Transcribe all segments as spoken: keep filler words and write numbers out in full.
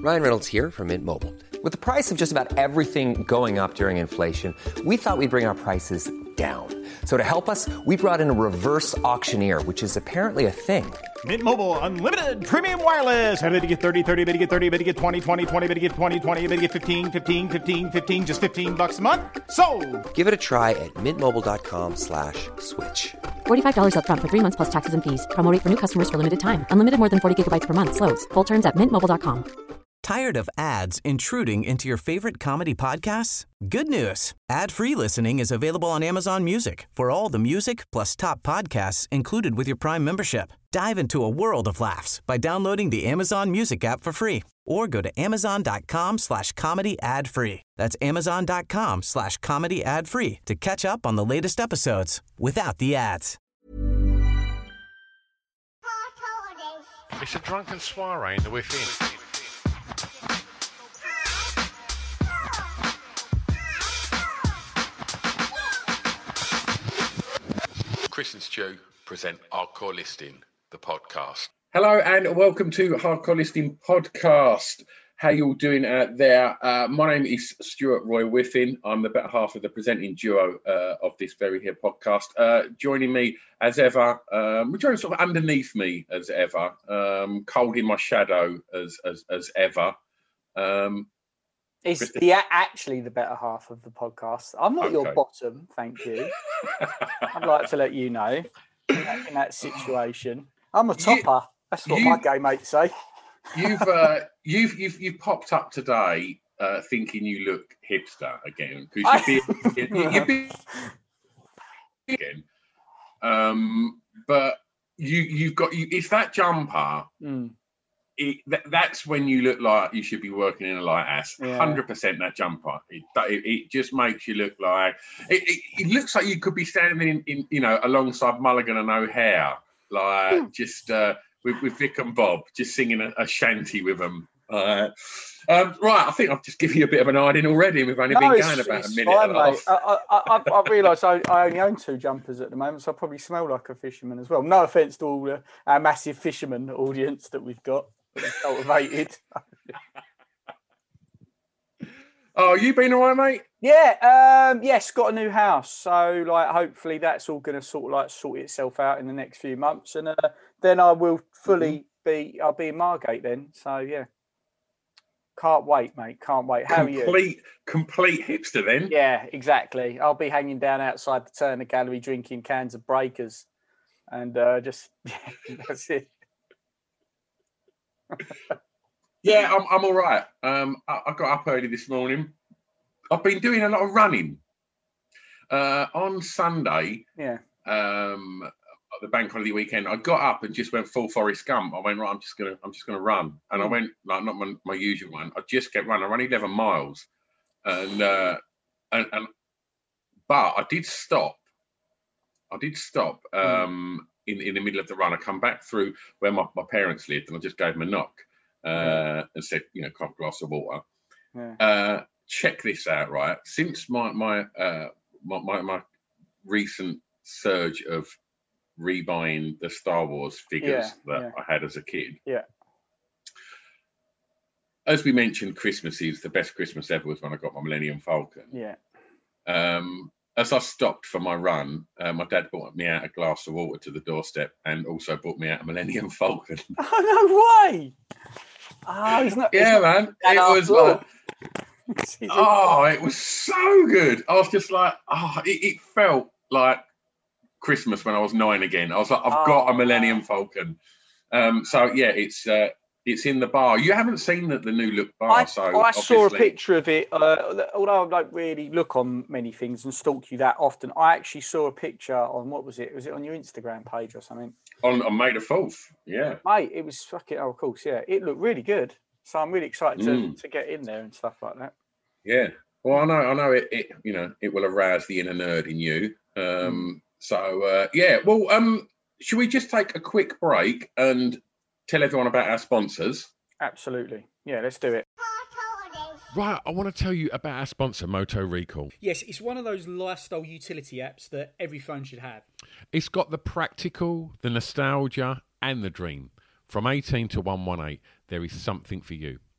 Ryan Reynolds here from Mint Mobile. With the price of just about everything going up during inflation, we thought we'd bring our prices down. So to help us, we brought in a reverse auctioneer, which is apparently a thing. Mint Mobile Unlimited Premium Wireless. How to get thirty, thirty, how to get thirty, how to get twenty, twenty, twenty, how to get twenty, twenty, how to get fifteen, fifteen, fifteen, fifteen, just fifteen bucks a month? Sold! Give it a try at mintmobile.com slash switch. forty-five dollars up front for three months plus taxes and fees. Promo rate for new customers for limited time. Unlimited more than forty gigabytes per month. Slows full terms at mint mobile dot com. Tired of ads intruding into your favorite comedy podcasts? Good news. Ad-free listening is available on Amazon Music for all the music plus top podcasts included with your Prime membership. Dive into a world of laughs by downloading the Amazon Music app for free or go to amazon.com slash comedy ad free. That's amazon.com slash comedy ad free to catch up on the latest episodes without the ads. It's a drunken soiree in the within. Chris and Stu present Hardcore Listing, the podcast. Hello and welcome to Hardcore Listing Podcast. How you all doing out there? Uh, my name is Stuart Roy Whiffin. I'm the better half of the presenting duo uh, of this very here podcast. Uh, joining me as ever, um, we're joining sort of underneath me as ever, um, cold in my shadow as as, as ever. Um, Is the actually the better half of the podcast? I'm not Okay. your bottom, thank you. I'd like to let you know in that, in that situation. I'm a topper. You, That's what you, my game mates say. You've uh, you've you've you've popped up today uh, thinking you look hipster again because you've been you've been again. Um, but you you've got you, it's that jumper. Mm. It, th- that's when you look like you should be working in a lighthouse. Yeah. Hundred percent that jumper. It, it it just makes you look like it, it. It looks like you could be standing in, in you know alongside Mulligan and O'Hare, like Mm. just uh, with with Vic and Bob, just singing a, a shanty with them. Uh, um, right, I think I've just given you a bit of an idea already. We've only No, been it's, going about it's a minute fine, and a mate. half. I, I, I, I realise I, I only own two jumpers at the moment, so I probably smell like a fisherman as well. No offence to all the, our massive fisherman audience that we've got. Cultivated. Oh, you been all right, mate? Yeah, um, yes, got a new house. So, like, hopefully that's all going to sort of like sort itself out in the next few months, and uh, then I will fully be. I'll be in Margate then. So, yeah, can't wait, mate. Can't wait. How complete, are you? Complete hipster then. Yeah, exactly. I'll be hanging down outside the Turner Gallery drinking cans of Breakers, and uh, just yeah, that's it. Yeah, I'm I'm all right. Um, I, I got up early this morning. I've been doing a lot of running. Uh, on Sunday, Yeah. um, the bank holiday weekend, I got up and just went full Forrest Gump. I went right. I'm just gonna I'm just gonna run, and I went like not my, my usual one. I just kept running. I ran eleven miles, and uh, and and but I did stop. I did stop um, in in the middle of the run. I come back through where my, my parents lived, and I just gave them a knock uh, and said, you know, "Can I have a glass of water?" Yeah. Uh, check this out, right? Since my my uh, my, my my recent surge of rebuying the Star Wars figures Yeah, that yeah. I had as a kid. Yeah. As we mentioned, Christmas is the best Christmas ever was when I got my Millennium Falcon. Yeah. Um, as I stopped for my run, uh, my dad brought me out a glass of water to the doorstep and also brought me out a Millennium Falcon. Oh, no way. Oh, it's not. Yeah, it's not man. that It was after all. like, oh, it was so good. I was just like, oh, it, it felt like Christmas when I was nine again. I was like, I've got a Oh, Millennium wow. Falcon. Um, so yeah, it's uh, it's in the bar. You haven't seen the, the new look bar, I, so I saw a obviously- picture of it. Uh, although I don't really look on many things and stalk you that often, I actually saw a picture on what was it? Was it on your Instagram page or something? on, on May the fourth. Yeah. Mate, it was fucking. Oh, of course, yeah. It looked really good. So I'm really excited to, Mm. to get in there and stuff like that. Yeah. Well, I know, I know it, it, you know, it will arouse the inner nerd in you. Um, so, uh, yeah. Well, um, should we just take a quick break and tell everyone about our sponsors? Absolutely. Yeah, let's do it. Right, I want to tell you about our sponsor, Moto Recall. Yes, it's one of those lifestyle utility apps that every phone should have. It's got the practical, the nostalgia, and the dream. From eighteen to one eighteen, there is something for you.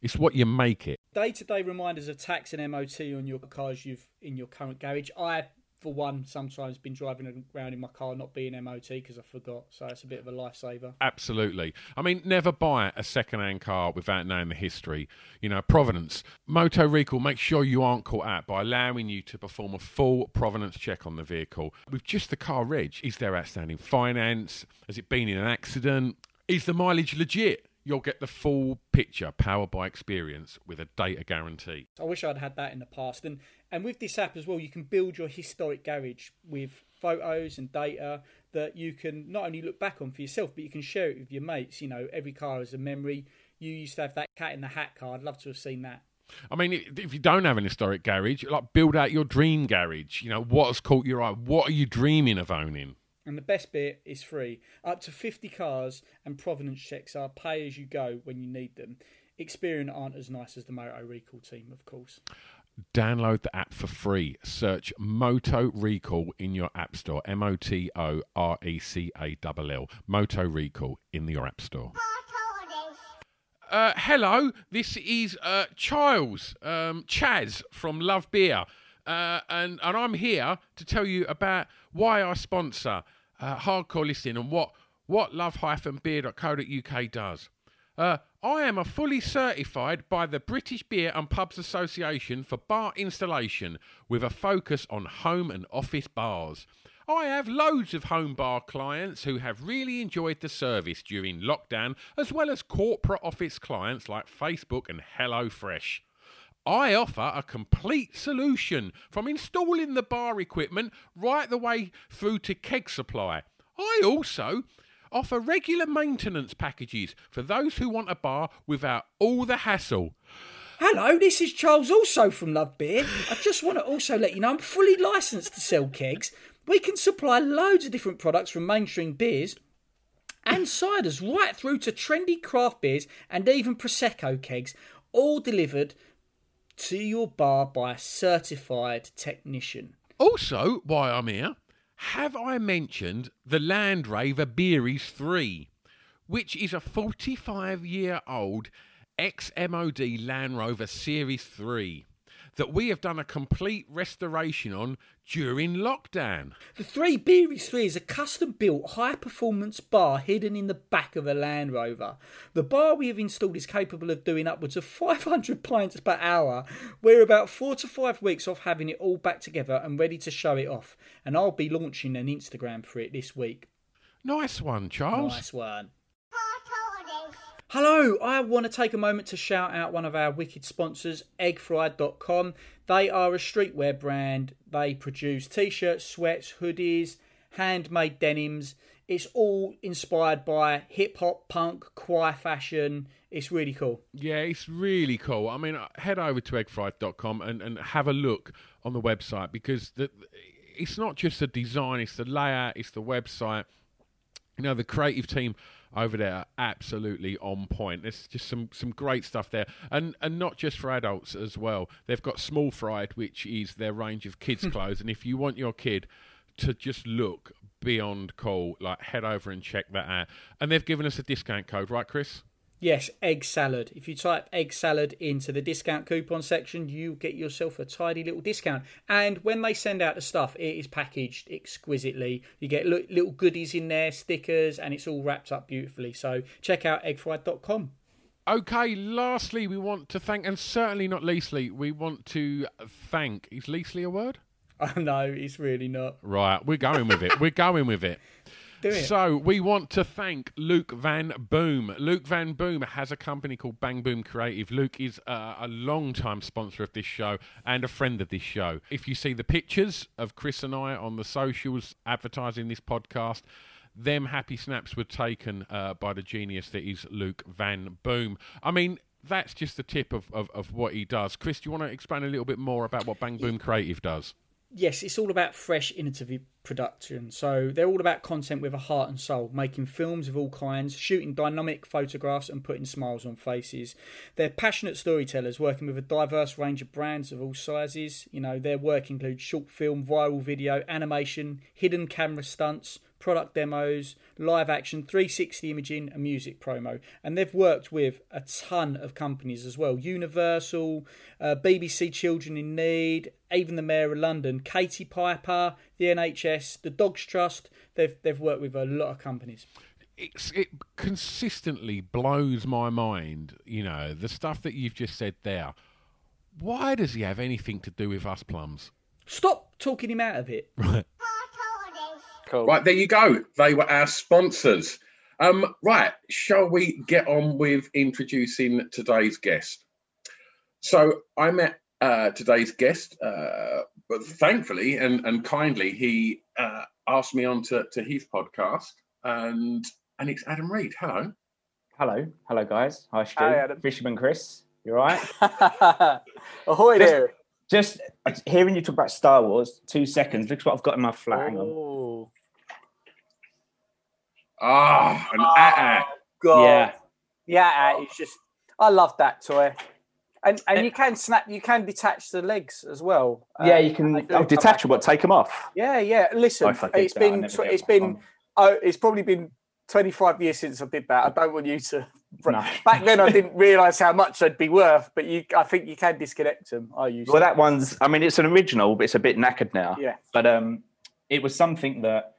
It's what you make it. Day-to-day reminders of tax and M O T on your cars you've in your current garage. I, for one, sometimes been driving around in my car not being M O T because I forgot. So it's a bit of a lifesaver. Absolutely. I mean, never buy a second-hand car without knowing the history. You know, provenance. Moto Recall makes sure you aren't caught out by allowing you to perform a full provenance check on the vehicle. With just the car reg, is there outstanding finance? Has it been in an accident? Is the mileage legit? You'll get the full picture, powered by experience, with a data guarantee. I wish I'd had that in the past. And and with this app as well, you can build your historic garage with photos and data that you can not only look back on for yourself, but you can share it with your mates. You know, every car has a memory. You used to have that cat in the hat car. I'd love to have seen that. I mean, if you don't have an historic garage, like build out your dream garage. You know, what has caught your eye? What are you dreaming of owning? And the best bit is free. Up to fifty cars and provenance checks are pay as you go when you need them. Experian aren't as nice as the Moto Recall team, of course. Download the app for free. Search Moto Recall in your app store. M O T O R E C A L L. Moto Recall in your app store. Uh, hello, this is uh, Charles, um, Chaz from Love Beer. Uh, and, and I'm here to tell you about why I sponsor uh, Hardcore Listing and what, what love dash beer dot co dot U K does. Uh, I am a fully certified by the British Beer and Pubs Association for bar installation with a focus on home and office bars. I have loads of home bar clients who have really enjoyed the service during lockdown, as well as corporate office clients like Facebook and HelloFresh. I offer a complete solution from installing the bar equipment right the way through to keg supply. I also offer regular maintenance packages for those who want a bar without all the hassle. Hello, this is Charles, also from Love Beer. I just want to also let you know I'm fully licensed to sell kegs. We can supply loads of different products from mainstream beers and ciders right through to trendy craft beers and even Prosecco kegs, all delivered to your bar by a certified technician. Also, while I'm here, have I mentioned the Land Rover Beeries three, which is a forty-five-year-old ex-M O D Land Rover Series three that we have done a complete restoration on during lockdown. The three Beeries three is a custom-built high-performance bar hidden in the back of a Land Rover. The bar we have installed is capable of doing upwards of five hundred pints per hour. We're about four to five weeks off having it all back together and ready to show it off. And I'll be launching an Instagram for it this week. Nice one, Charles. Nice one. Hello, I want to take a moment to shout out one of our wicked sponsors, egg fried dot com. They are a streetwear brand. They produce t-shirts, sweats, hoodies, handmade denims. It's all inspired by hip-hop, punk, choir fashion. It's really cool. Yeah, it's really cool. I mean, head over to egg fried dot com and, and have a look on the website, because the, it's not just the design, it's the layout, it's the website. You know, the creative team over there are absolutely on point. There's just some, some great stuff there. And and not just for adults as well. They've got Small Fried, which is their range of kids' clothes. And if you want your kid to just look beyond cool, like, head over and check that out. And they've given us a discount code, right, Chris? Yes, egg salad. If you type egg salad into the discount coupon section, you get yourself a tidy little discount. And when they send out the stuff, it is packaged exquisitely. You get little goodies in there, stickers, and it's all wrapped up beautifully. So check out egg fried dot com. Okay, lastly, we want to thank, and certainly not leastly, we want to thank... Is leastly a word? Oh, no, it's really not. Right, we're going with it. We're going with it. Do it. So we want to thank Luke Van Boom. Luke Van Boom has a company called Bang Boom Creative. Luke is uh, a long-time sponsor of this show and a friend of this show. If you see the pictures of Chris and I on the socials advertising this podcast, them happy snaps were taken uh, by the genius that is Luke Van Boom. I mean, that's just the tip of, of, of what he does. Chris, do you want to explain a little bit more about what Bang Boom Creative does? Yes, it's all about fresh, innovative production. So they're all about content with a heart and soul, making films of all kinds, shooting dynamic photographs and putting smiles on faces. They're passionate storytellers working with a diverse range of brands of all sizes. You know, their work includes short film, viral video, animation, hidden camera stunts, product demos, live action, three sixty imaging and music promo. And they've worked with a ton of companies as well. Universal, uh, B B C Children in Need, even the Mayor of London, Katie Piper, the N H S, the Dogs Trust. They've they've worked with a lot of companies. It's, it consistently blows my mind, you know, the stuff that you've just said there. Why does he have anything to do with us plums? Stop talking him out of it. Right. Cool. Right, there you go. They were our sponsors. Um, right, shall we get on with introducing today's guest? So I met uh, today's guest, uh, but thankfully and, and kindly, he uh, asked me on to, to his podcast, and and it's Adam Reed. Hello. Hello. Hello, guys. Hi, Stu. Hi, Adam. Fisherman Chris. You all right? Ahoy Just- there. Just uh, hearing you talk about Star Wars, two seconds. Look what I've got in my flat. Hang on. Oh, Ah, an A A. God. Yeah. Yeah, it's just, I love that toy. And and you can snap, you can detach the legs as well. Yeah, Um, you can they do oh, come detach back. them, what, take them off? Yeah, yeah. Listen, Oh, if I did it's that, I'd been, never tw- get it's one been, on. oh, it's probably been twenty-five years since I did that. I don't want you to. No. Back then, I didn't realise how much they'd be worth, but you, I think you can disconnect them. I used Well, to. that one's, I mean, it's an original, but it's a bit knackered now. Yeah. But um, it was something that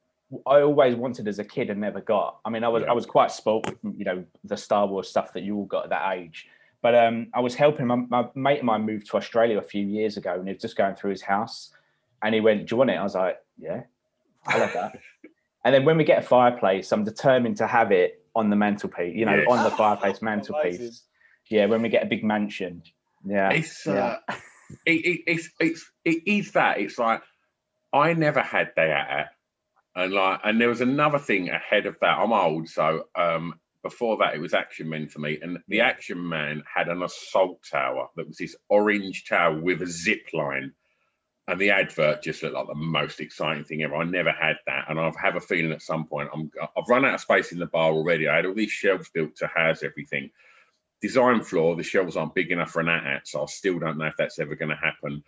I always wanted as a kid and never got. I mean, I was Yeah. I was quite spoilt with, you know, the Star Wars stuff that you all got at that age. But um, I was helping my, my mate of mine moved to Australia a few years ago, and he was just going through his house, and he went, "Do you want it?" I was like, "Yeah, I love that." And then when we get a fireplace, I'm determined to have it on the mantelpiece, you know, Yes. on the fireplace mantelpiece. Amazing. Yeah, when we get a big mansion. Yeah. It's yeah. uh, it, it, it's it's it is that. It's like I never had that, and like, and there was another thing ahead of that. I'm old, so um, before that it was Action Men for me, and the Action Man had an assault tower that was this orange tower with a zip line. And the advert just looked like the most exciting thing ever. I never had that, and I have a feeling at some point I'm, I've run out of space in the bar already. I had all these shelves built to house everything. Design floor, the shelves aren't big enough for an A T, so I still don't know if that's ever going to happen.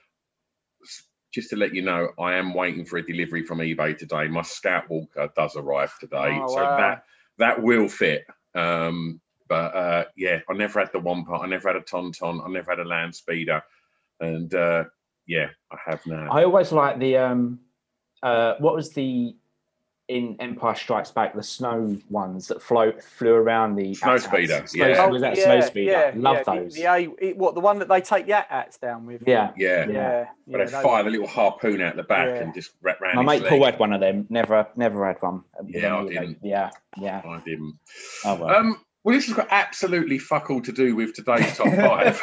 Just to let you know, I am waiting for a delivery from eBay today. My Scout Walker does arrive today, Oh, so wow. that that will fit. Um, but uh, yeah, I never had the Wampa, I never had a Tauntaun, I never had a Land Speeder, and. Uh, Yeah, I have now. I always like the um uh what was the in Empire Strikes Back, the snow ones that float flew around the Snow A T A Ts. speeder, Snow, yeah. was that yeah, snow speeder? yeah, Love yeah. The- those. The, A- it- what the one that they take the A T A Ts down with? yeah. yeah. yeah. But yeah, they they- fire the little harpoon out the back Yeah. and just wrap round My his mate leg. Paul had one of them. Never never had one. Yeah, I didn't. Yeah, yeah. I didn't. Oh, well. Um, well, this has got absolutely fuck all to do with today's top five.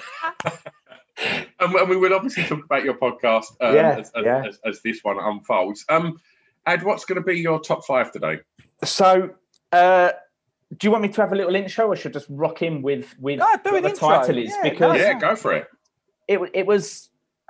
and, we- and we will obviously talk about your podcast um, Yeah, as, as, yeah. as, as this one unfolds. Um, Ad, what's going to be your top five today? So uh do you want me to have a little intro, or should I just rock in with with No, do what an the intro. title is? Yeah, because no, Yeah, go for it. it it was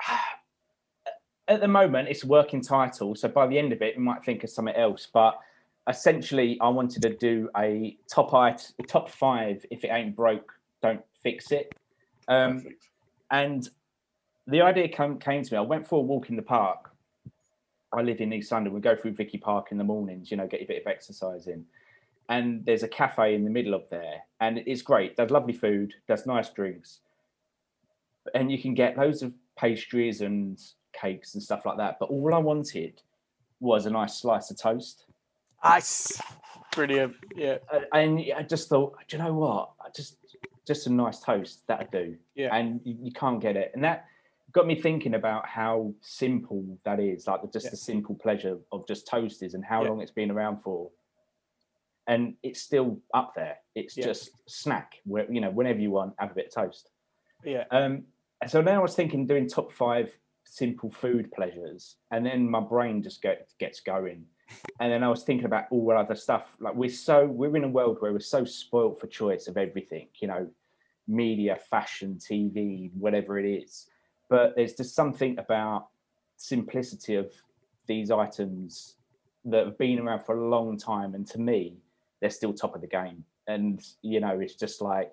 at the moment it's a working title, so by the end of it we might think of something else, but essentially I wanted to do a top it top five. If it ain't broke, don't fix it. um Perfect. and the idea came, came to me. I went for a walk in the park. I live in East London. We go through Vicky Park in the mornings, you know, get a bit of exercise in. And there's a cafe in the middle of there, and it's great. There's lovely food, there's nice drinks, and you can get loads of pastries and cakes and stuff like that. But all I wanted was a nice slice of toast. Nice. Brilliant. Yeah. Uh, And I just thought, do you know what? I just just a nice toast, that'd do. Yeah. And you, you can't get it. And that got me thinking about how simple that is, like the, just Yeah. the simple pleasure of just toast is, and how Yeah. long it's been around for. And it's still up there. It's Yeah. just snack, where, you know, whenever you want, have a bit of toast. Yeah. Um, and so now I was thinking doing top five simple food pleasures, and then my brain just get, gets going. And then I was thinking about all other stuff. Like we're so we're in a world where we're so spoilt for choice of everything, you know, media, fashion, T V, whatever it is. But there's just something about simplicity of these items that have been around for a long time, and to me, they're still top of the game. And you know, it's just like,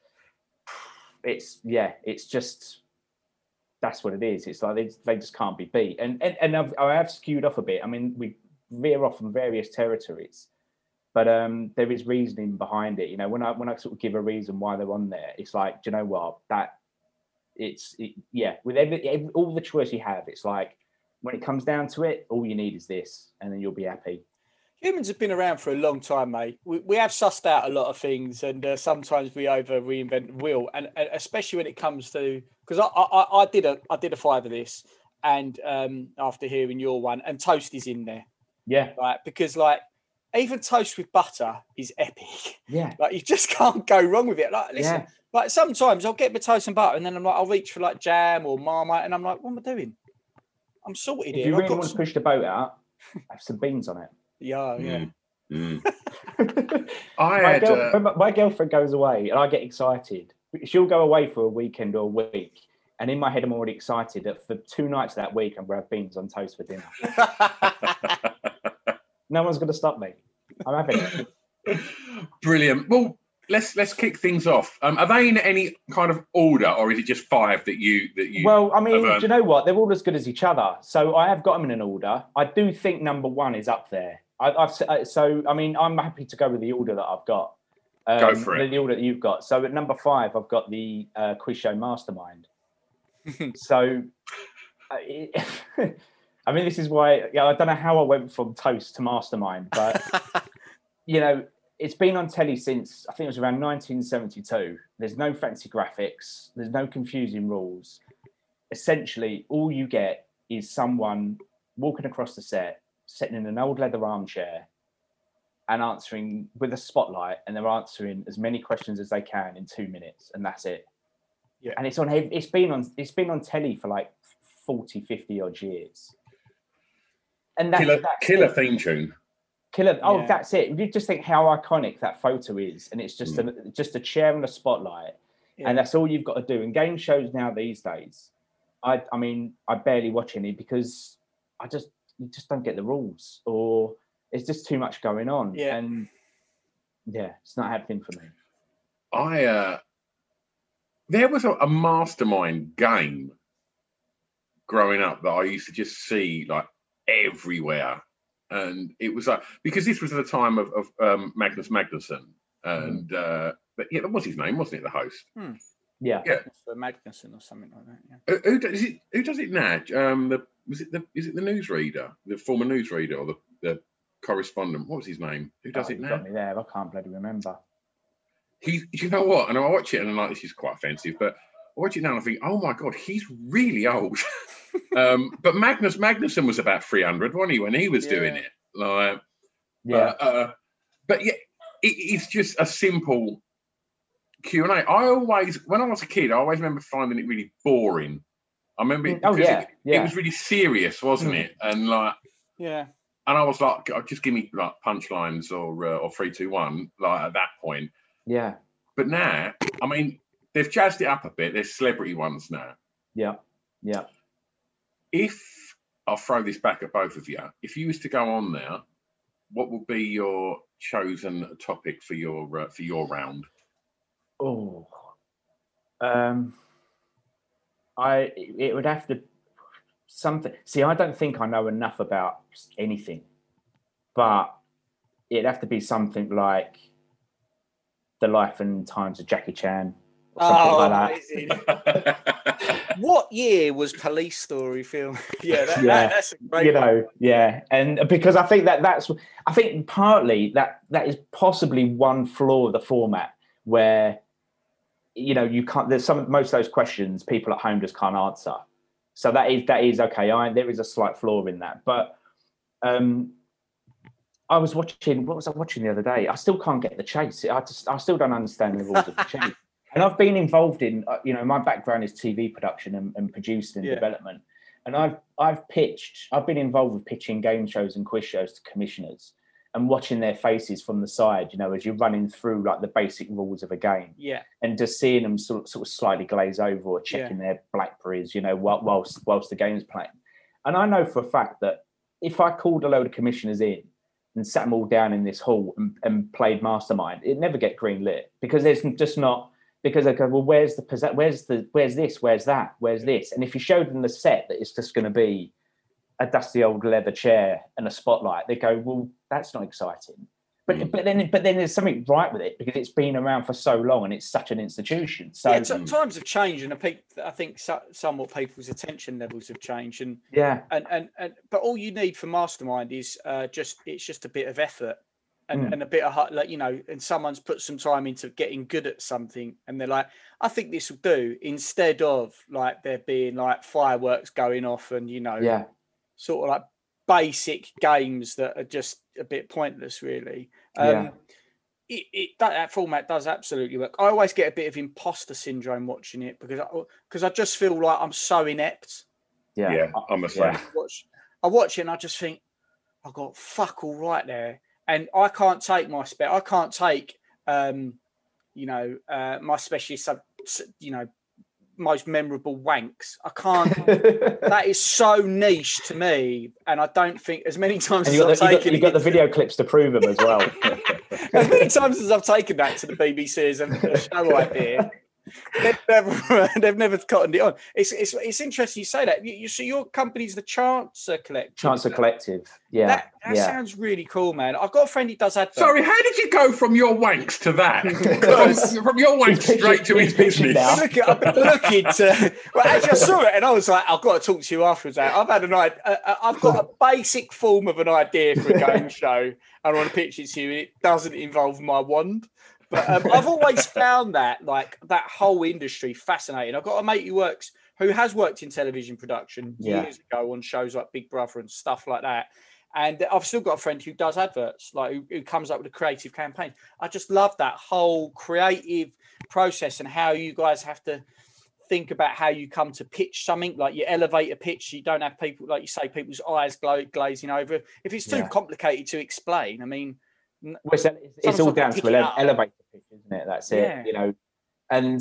it's yeah, it's just that's what it is. It's like they, they just can't be beat. And and, and I've, I have skewed off a bit. I mean, we veer off from various territories, but um, there is reasoning behind it. You know, when I when I sort of give a reason why they're on there, it's like, do you know what? That it's it, yeah. With every, every all the choice you have, it's like when it comes down to it, all you need is this, and then you'll be happy. Humans have been around for a long time, mate. We, we have sussed out a lot of things, and uh, sometimes we over reinvent the wheel, and, and especially when it comes to because I, I I did a I did a five of this, and um, after hearing your one, and toast is in there, yeah, right? Because like even toast with butter is epic. Yeah, like you just can't go wrong with it. Like listen, yeah. like sometimes I'll get my toast and butter, and then I'm like I'll reach for like jam or Marmite, and I'm like, what am I doing? I'm sorted if here. If you I've really got want some... to push the boat out, have some beans on it. Yeah, yeah. Mm. Mm. I my, had, girl, uh... my girlfriend goes away and I get excited. She'll go away for a weekend or a week, and in my head I'm already excited that for two nights of that week I'm going to have beans on toast for dinner. No one's going to stop me. I'm having it. Brilliant. Well, let's let's kick things off. Um, are they in any kind of order, or is it just five that you that you? Well, I mean, have, do you know what? They're all as good as each other. So I have got them in an order. I do think number one is up there. I, I've so I mean, I'm happy to go with the order that I've got. Um, go for it. The, the order that you've got. So at number five, I've got the uh, Quiz Show Mastermind. So, uh, it, I mean, this is why yeah, I don't know how I went from toast to Mastermind, but you know. It's been on telly since, I think it was around nineteen seventy-two. There's no fancy graphics. There's no confusing rules. Essentially, all you get is someone walking across the set, sitting in an old leather armchair and answering with a spotlight, and they're answering as many questions as they can in two minutes, and that's it. Yeah. And it's on, it's been on, it's been on telly for like forty, fifty odd years. And that's, killer, that's killer it. theme tune. Killer. Oh, Yeah. that's it. You just think how iconic that photo is, and it's just Mm. a just a chair and a spotlight, Yeah. and that's all you've got to do. And game shows now these days, I I mean, I barely watch any because I just you just don't get the rules, or it's just too much going on. Yeah. And yeah, it's not happening for me. I uh, there was a, a mastermind game growing up that I used to just see like everywhere. And it was like, because this was at the time of, of um, Magnus Magnusson. And, mm. uh, but yeah, that was his name, wasn't it? The host. Hmm. Yeah. Yeah. For Magnuson or something like that. Yeah. Who, who does it? Who does it now? Um, the was it the is it the newsreader, the former newsreader, or the, the correspondent? What was his name? Who does Oh, it you now? got me there. I can't bloody remember. He, you know what? And I watch it, and I'm like, this is quite offensive, but I watch it now and I think, oh my god, he's really old. um, but Magnus Magnusson was about three hundred, wasn't he, when he was Yeah. doing it? Like, Yeah. uh, uh, but yeah, it, it's just a simple Q and A. I always, when I was a kid, I always remember finding it really boring. I remember it, Oh, because yeah, it, yeah. it was really serious, wasn't Mm. it? And like, Yeah. and I was like, just give me like punchlines or uh, or three, two, one, like at that point. Yeah. But now, I mean, they've jazzed it up a bit. There's celebrity ones now. Yeah. Yeah. If I'll throw this back at both of you, if you was to go on there, what would be your chosen topic for your uh, for your round? Oh, um, I it would have to something. See, I don't think I know enough about anything, but it'd have to be something like the life and times of Jackie Chan, or something Oh, like that. amazing. What year was Police Story filmed? Yeah, that, Yeah. That, that's a great You one. know, yeah, and because I think that that's, I think partly that that is possibly one flaw of the format where, you know, you can't. There's some most of those questions people at home just can't answer. So that is that is okay. I there is a slight flaw in that, but um, I was watching. What was I watching the other day? I still can't get the chase. I just I still don't understand the rules of the chase. And I've been involved in, uh, you know, my background is T V production and, and producing and Yeah. development. And I've I've pitched, I've been involved with pitching game shows and quiz shows to commissioners and watching their faces from the side, you know, as you're running through like the basic rules of a game. Yeah. And just seeing them sort of, sort of slightly glaze over or checking their Blackberries, you know, while, whilst whilst the game's playing. And I know for a fact that if I called a load of commissioners in and sat them all down in this hall and, and played Mastermind, it'd never get green lit because there's just not. Because they go, well, where's the where's the where's this, where's that, where's this? And if you showed them the set that it's just going to be a dusty old leather chair and a spotlight, they go, well, that's not exciting. But mm. but then but then there's something right with it because it's been around for so long and it's such an institution. So yeah, t- times have changed, and I think I think so, somewhat people's attention levels have changed. And yeah, and and, and but all you need for Mastermind is uh, just it's just a bit of effort. And, mm. and a bit of like, you know, and someone's put some time into getting good at something and they're like, I think this will do, instead of like there being like fireworks going off and, you know, yeah, sort of like basic games that are just a bit pointless, really. Um, yeah. It, it that, that format does absolutely work. I always get a bit of imposter syndrome watching it because I, because I just feel like I'm so inept. Yeah, yeah I'm the same. I watch, I watch it and I just think, I've got fuck all right there. And I can't take my spec. I can't take, um, you know, uh, my specialist, sub, you know, most memorable wanks. I can't. That is so niche to me, and I don't think as many times and as you got, I've the, you taken got, you got the video clips to prove them as well. As many times as I've taken that to the B B C as a, a show idea, they've never, they've never cottoned it on. It's it's it's interesting you say that. You, you see, your company's the Chancer Collective. Chancer Collective, yeah. That, that yeah. sounds really cool, man. I've got a friend who does that. Sorry, how did you go from your wanks to that? from, from your wanks straight to his business. I'm looking, I've been looking to. Well, actually, I saw it and I was like, I've got to talk to you afterwards. I've had an idea. Uh, I've got a basic form of an idea for a game show, and I want to pitch it to you. And it doesn't involve my wand. But um, I've always found that, like, that whole industry fascinating. I've got a mate who works, who has worked in television production yeah. years ago on shows like Big Brother and stuff like that. And I've still got a friend who does adverts, like who, who comes up with a creative campaign. I just love that whole creative process and how you guys have to think about how you come to pitch something. Like you elevate a pitch, you don't have people, like you say, people's eyes gla- glazing over. If it's too yeah. complicated to explain, I mean, Well, it's, it's all down to ele- elevator pitch, isn't it? That's it, yeah. you know. And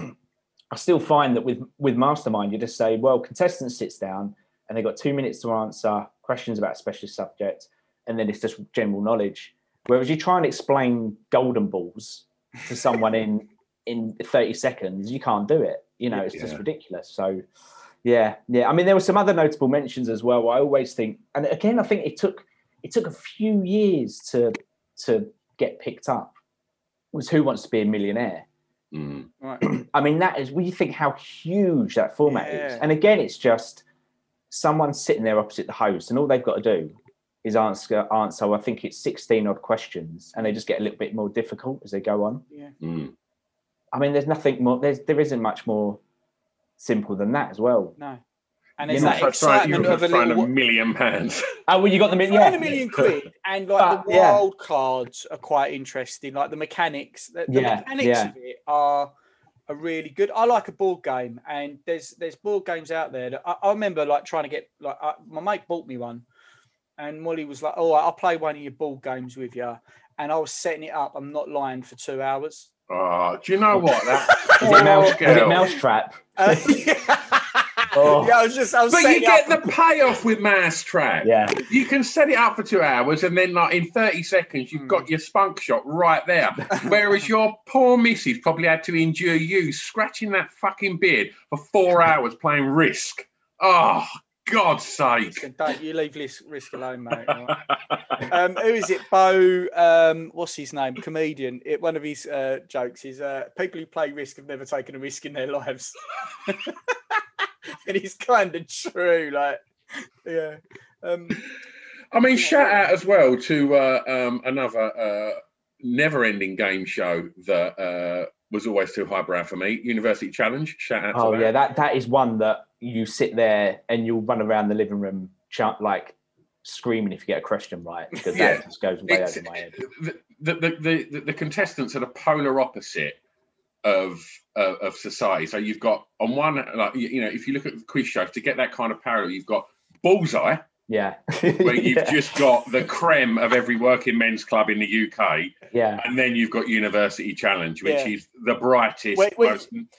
I still find that with with Mastermind, you just say, well, contestant sits down and they've got two minutes to answer questions about a specialist subject, and then it's just general knowledge. Whereas you try and explain golden balls to someone in in thirty seconds, you can't do it. You know, it's yeah. just ridiculous. So, yeah, yeah. I mean, there were some other notable mentions as well. I always think, and again, I think it took it took a few years to. to get picked up was Who Wants to Be a Millionaire. Mm. Right. I mean, that is, when you think how huge that format yeah. is. And again, it's just someone sitting there opposite the host and all they've got to do is answer, answer I think it's sixteen odd questions, and they just get a little bit more difficult as they go on. Yeah. Mm. I mean, there's nothing more, there's, there isn't much more simple than that as well. No. And there's you're that not excitement trying, of a trying little... a million pounds. Oh, well, you got the million, yeah. yeah. a million quid, and like but, the yeah. wild cards are quite interesting. Like the mechanics, the, the yeah, mechanics yeah. of it are are really good. I like a board game, and there's there's board games out there that I, I remember like trying to get. Like I, my mate bought me one, and Molly was like, "Oh, I'll play one of your board games with you," and I was setting it up. I'm not lying, for two hours. Oh, do you know what? That is it mouse, is it Mousetrap? Uh, yeah. Oh. Yeah, I was just. I was but you get up. the payoff with Mousetrap. Yeah, you can set it up for two hours, and then, like in thirty seconds, you've mm. got your spunk shot right there. Whereas your poor missus probably had to endure you scratching that fucking beard for four hours playing Risk. Oh, God's sake! Don't you leave Risk, risk alone, mate. Right? um, who is it? Bo. Um, what's his name? Comedian. It, one of his uh, jokes is uh, people who play Risk have never taken a risk in their lives. And it's kind of true, like, yeah. Um, I mean, shout out as well to uh, um, another uh, never-ending game show that uh, was always too highbrow for me, University Challenge. Shout out to oh, that. yeah, that, that is one that you sit there and you'll run around the living room, chant, like, screaming if you get a question right, because yeah. that just goes way it's, over my head. The, the, the, the, the contestants are the polar opposite of uh, of society. So you've got on one, like you, you know, if you look at the quiz shows to get that kind of parallel, you've got Bullseye, yeah, where you've yeah. just got the creme of every working men's club in the U K, yeah, and then you've got University Challenge, which yeah. is the brightest, wait, wait. most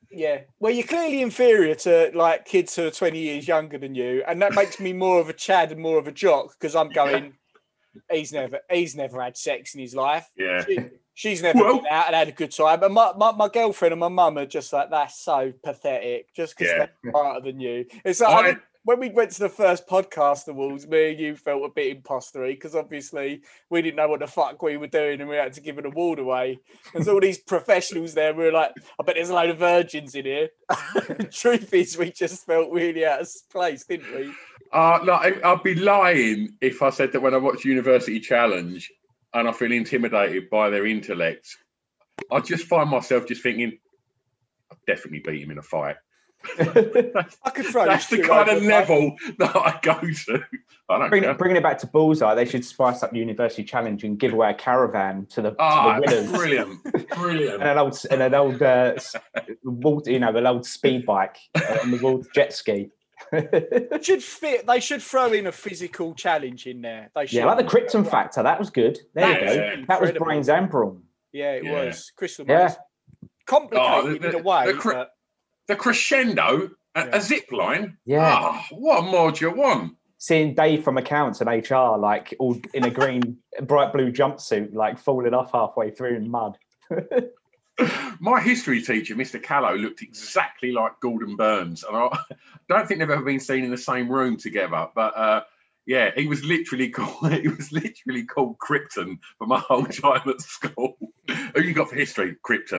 Yeah, well, you're clearly inferior to like kids who are twenty years younger than you, and that makes me more of a Chad and more of a jock because I'm going. He's never, he's never had sex in his life. Yeah, she, she's never well, been out and had a good time. But my, my, my girlfriend and my mum are just like, that's so pathetic. Just because Yeah. they're smarter than you. It's like I- I mean, when we went to the first podcast awards, me and you felt a bit impostery because obviously we didn't know what the fuck we were doing and we had to give an award away. There's all these professionals there. We were like, I bet there's a load of virgins in here. Truth is, we just felt really out of place, didn't we? Uh, no, I- I'd be lying if I said that when I watch University Challenge and I feel intimidated by their intellect, I just find myself just thinking, I'd definitely beat him in a fight. I could throw That's you the two kind over of the level that I go to. I don't Bring care. it, bringing it back to Bullseye, they should spice up the University Challenge and give away a caravan to the, Ah, to the winners. brilliant, brilliant. And an old, and an old, uh, s- water, you know, an old speed bike uh, and the water jet ski. It should fit. They should throw in a physical challenge in there. They should. Yeah, like the Krypton factor. That was good. There Yeah, you go. yeah. That was Incredible. Brains and Brawn. Yeah, it Yeah. was crystal. Yeah. Yeah. Complicated Oh, the- in a way, the cr- but The crescendo, a, Yeah. a zip line. Yeah. Ah, what more do you want? Seeing Dave from accounts and H R like all in a green, bright blue jumpsuit, like falling off halfway through in mud. My history teacher, Mister Callow, looked exactly like Gordon Burns, and I don't think they've ever been seen in the same room together. But uh, yeah, he was literally called he was literally called Krypton for my whole time at school. Who you got for history? Krypton.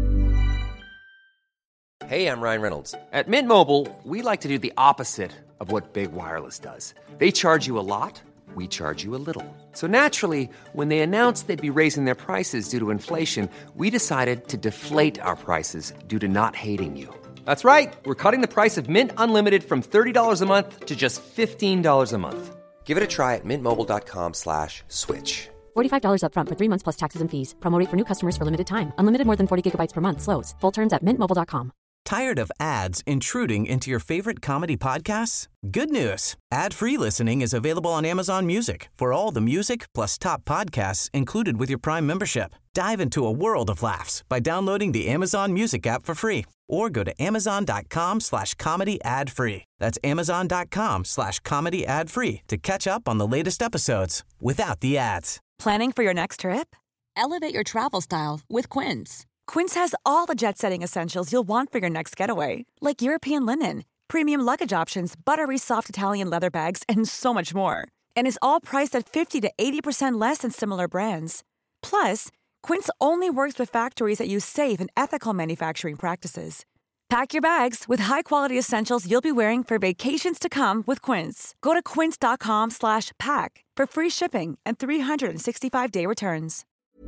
Hey, I'm Ryan Reynolds. At Mint Mobile, we like to do the opposite of what Big Wireless does. They charge you a lot, we charge you a little. So naturally, when they announced they'd be raising their prices due to inflation, we decided to deflate our prices due to not hating you. That's right. We're cutting the price of Mint Unlimited from thirty dollars a month to just fifteen dollars a month. Give it a try at mintmobile.com slash switch. forty-five dollars up front for three months plus taxes and fees. Promo rate for new customers for limited time. Unlimited more than forty gigabytes per month slows. Full terms at mint mobile dot com. Tired of ads intruding into your favorite comedy podcasts? Good news. Ad-free listening is available on Amazon Music for all the music plus top podcasts included with your Prime membership. Dive into a world of laughs by downloading the Amazon Music app for free or go to amazon.com slash comedy ad free. That's amazon.com slash comedy ad free to catch up on the latest episodes without the ads. Planning for your next trip? Elevate your travel style with Quince. Quince has all the jet-setting essentials you'll want for your next getaway, like European linen, premium luggage options, buttery soft Italian leather bags, and so much more. And is all priced at fifty to eighty percent less than similar brands. Plus, Quince only works with factories that use safe and ethical manufacturing practices. Pack your bags with high-quality essentials you'll be wearing for vacations to come with Quince. Go to quince.com slash pack for free shipping and three sixty-five day returns.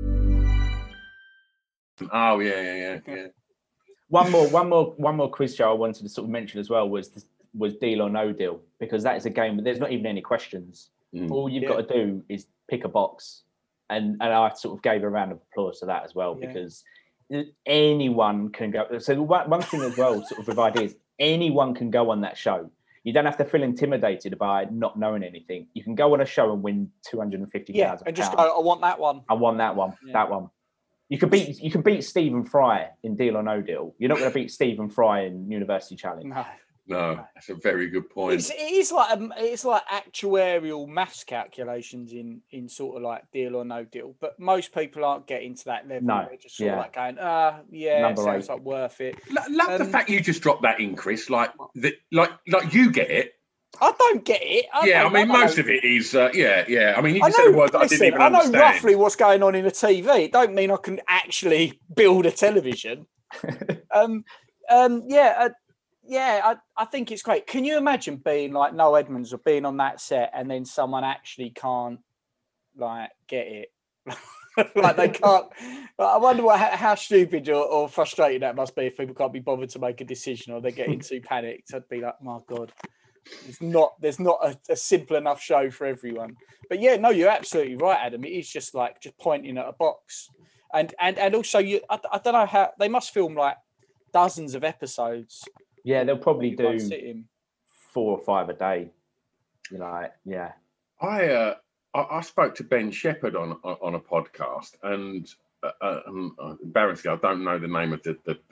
Oh yeah, yeah, yeah, yeah. One more, one more, one more quiz show I wanted to sort of mention as well was was Deal or No Deal, because that is a game where there's not even any questions. Mm. All you've Yeah. got to do is pick a box, and and I sort of gave a round of applause to that as well, Yeah. because anyone can go. So one, one thing as well, sort of with ideas, anyone can go on that show. You don't have to feel intimidated by not knowing anything. You can go on a show and win two hundred and fifty yeah, thousand. and just go. I want that one. I won that one. Yeah. That one. You can beat you can beat Stephen Fry in Deal or No Deal. You're not going to beat Stephen Fry in University Challenge. No. No, that's a very good point. It's, it is like um, it's like actuarial maths calculations in in sort of like Deal or No Deal, but most people aren't getting to that level. No, They're just sort yeah. of like going, ah, yeah, Number sounds eight. like worth it. Lo- Love the Um, fact you just dropped that in, Chris. Like, the, like, like you get it. I don't get it. I yeah, I don't- mean, I most don't- of it is. Uh, yeah, yeah. I mean, you I just said a know, word that I listen, didn't even I know understand. roughly what's going on in a T V. It don't mean I can actually build a television. um, um, yeah, uh, yeah. I, I think it's great. Can you imagine being like Noel Edmonds or being on that set and then someone actually can't like get it? Like they can't. I wonder what how, how stupid or, or frustrating that must be if people can't be bothered to make a decision or they're getting too panicked. I'd be like, my God. It's not. There's not a, a simple enough show for everyone. But yeah, no, you're absolutely right, Adam. It is just like just pointing at a box, and and and also you. I, I don't know how they must film like dozens of episodes. Yeah, they'll probably in one do sitting. four or five a day. You're like, yeah. I, uh, I I spoke to Ben Shepherd on on a podcast, and uh, uh, um, uh, embarrassingly, I don't know the name of the, the, the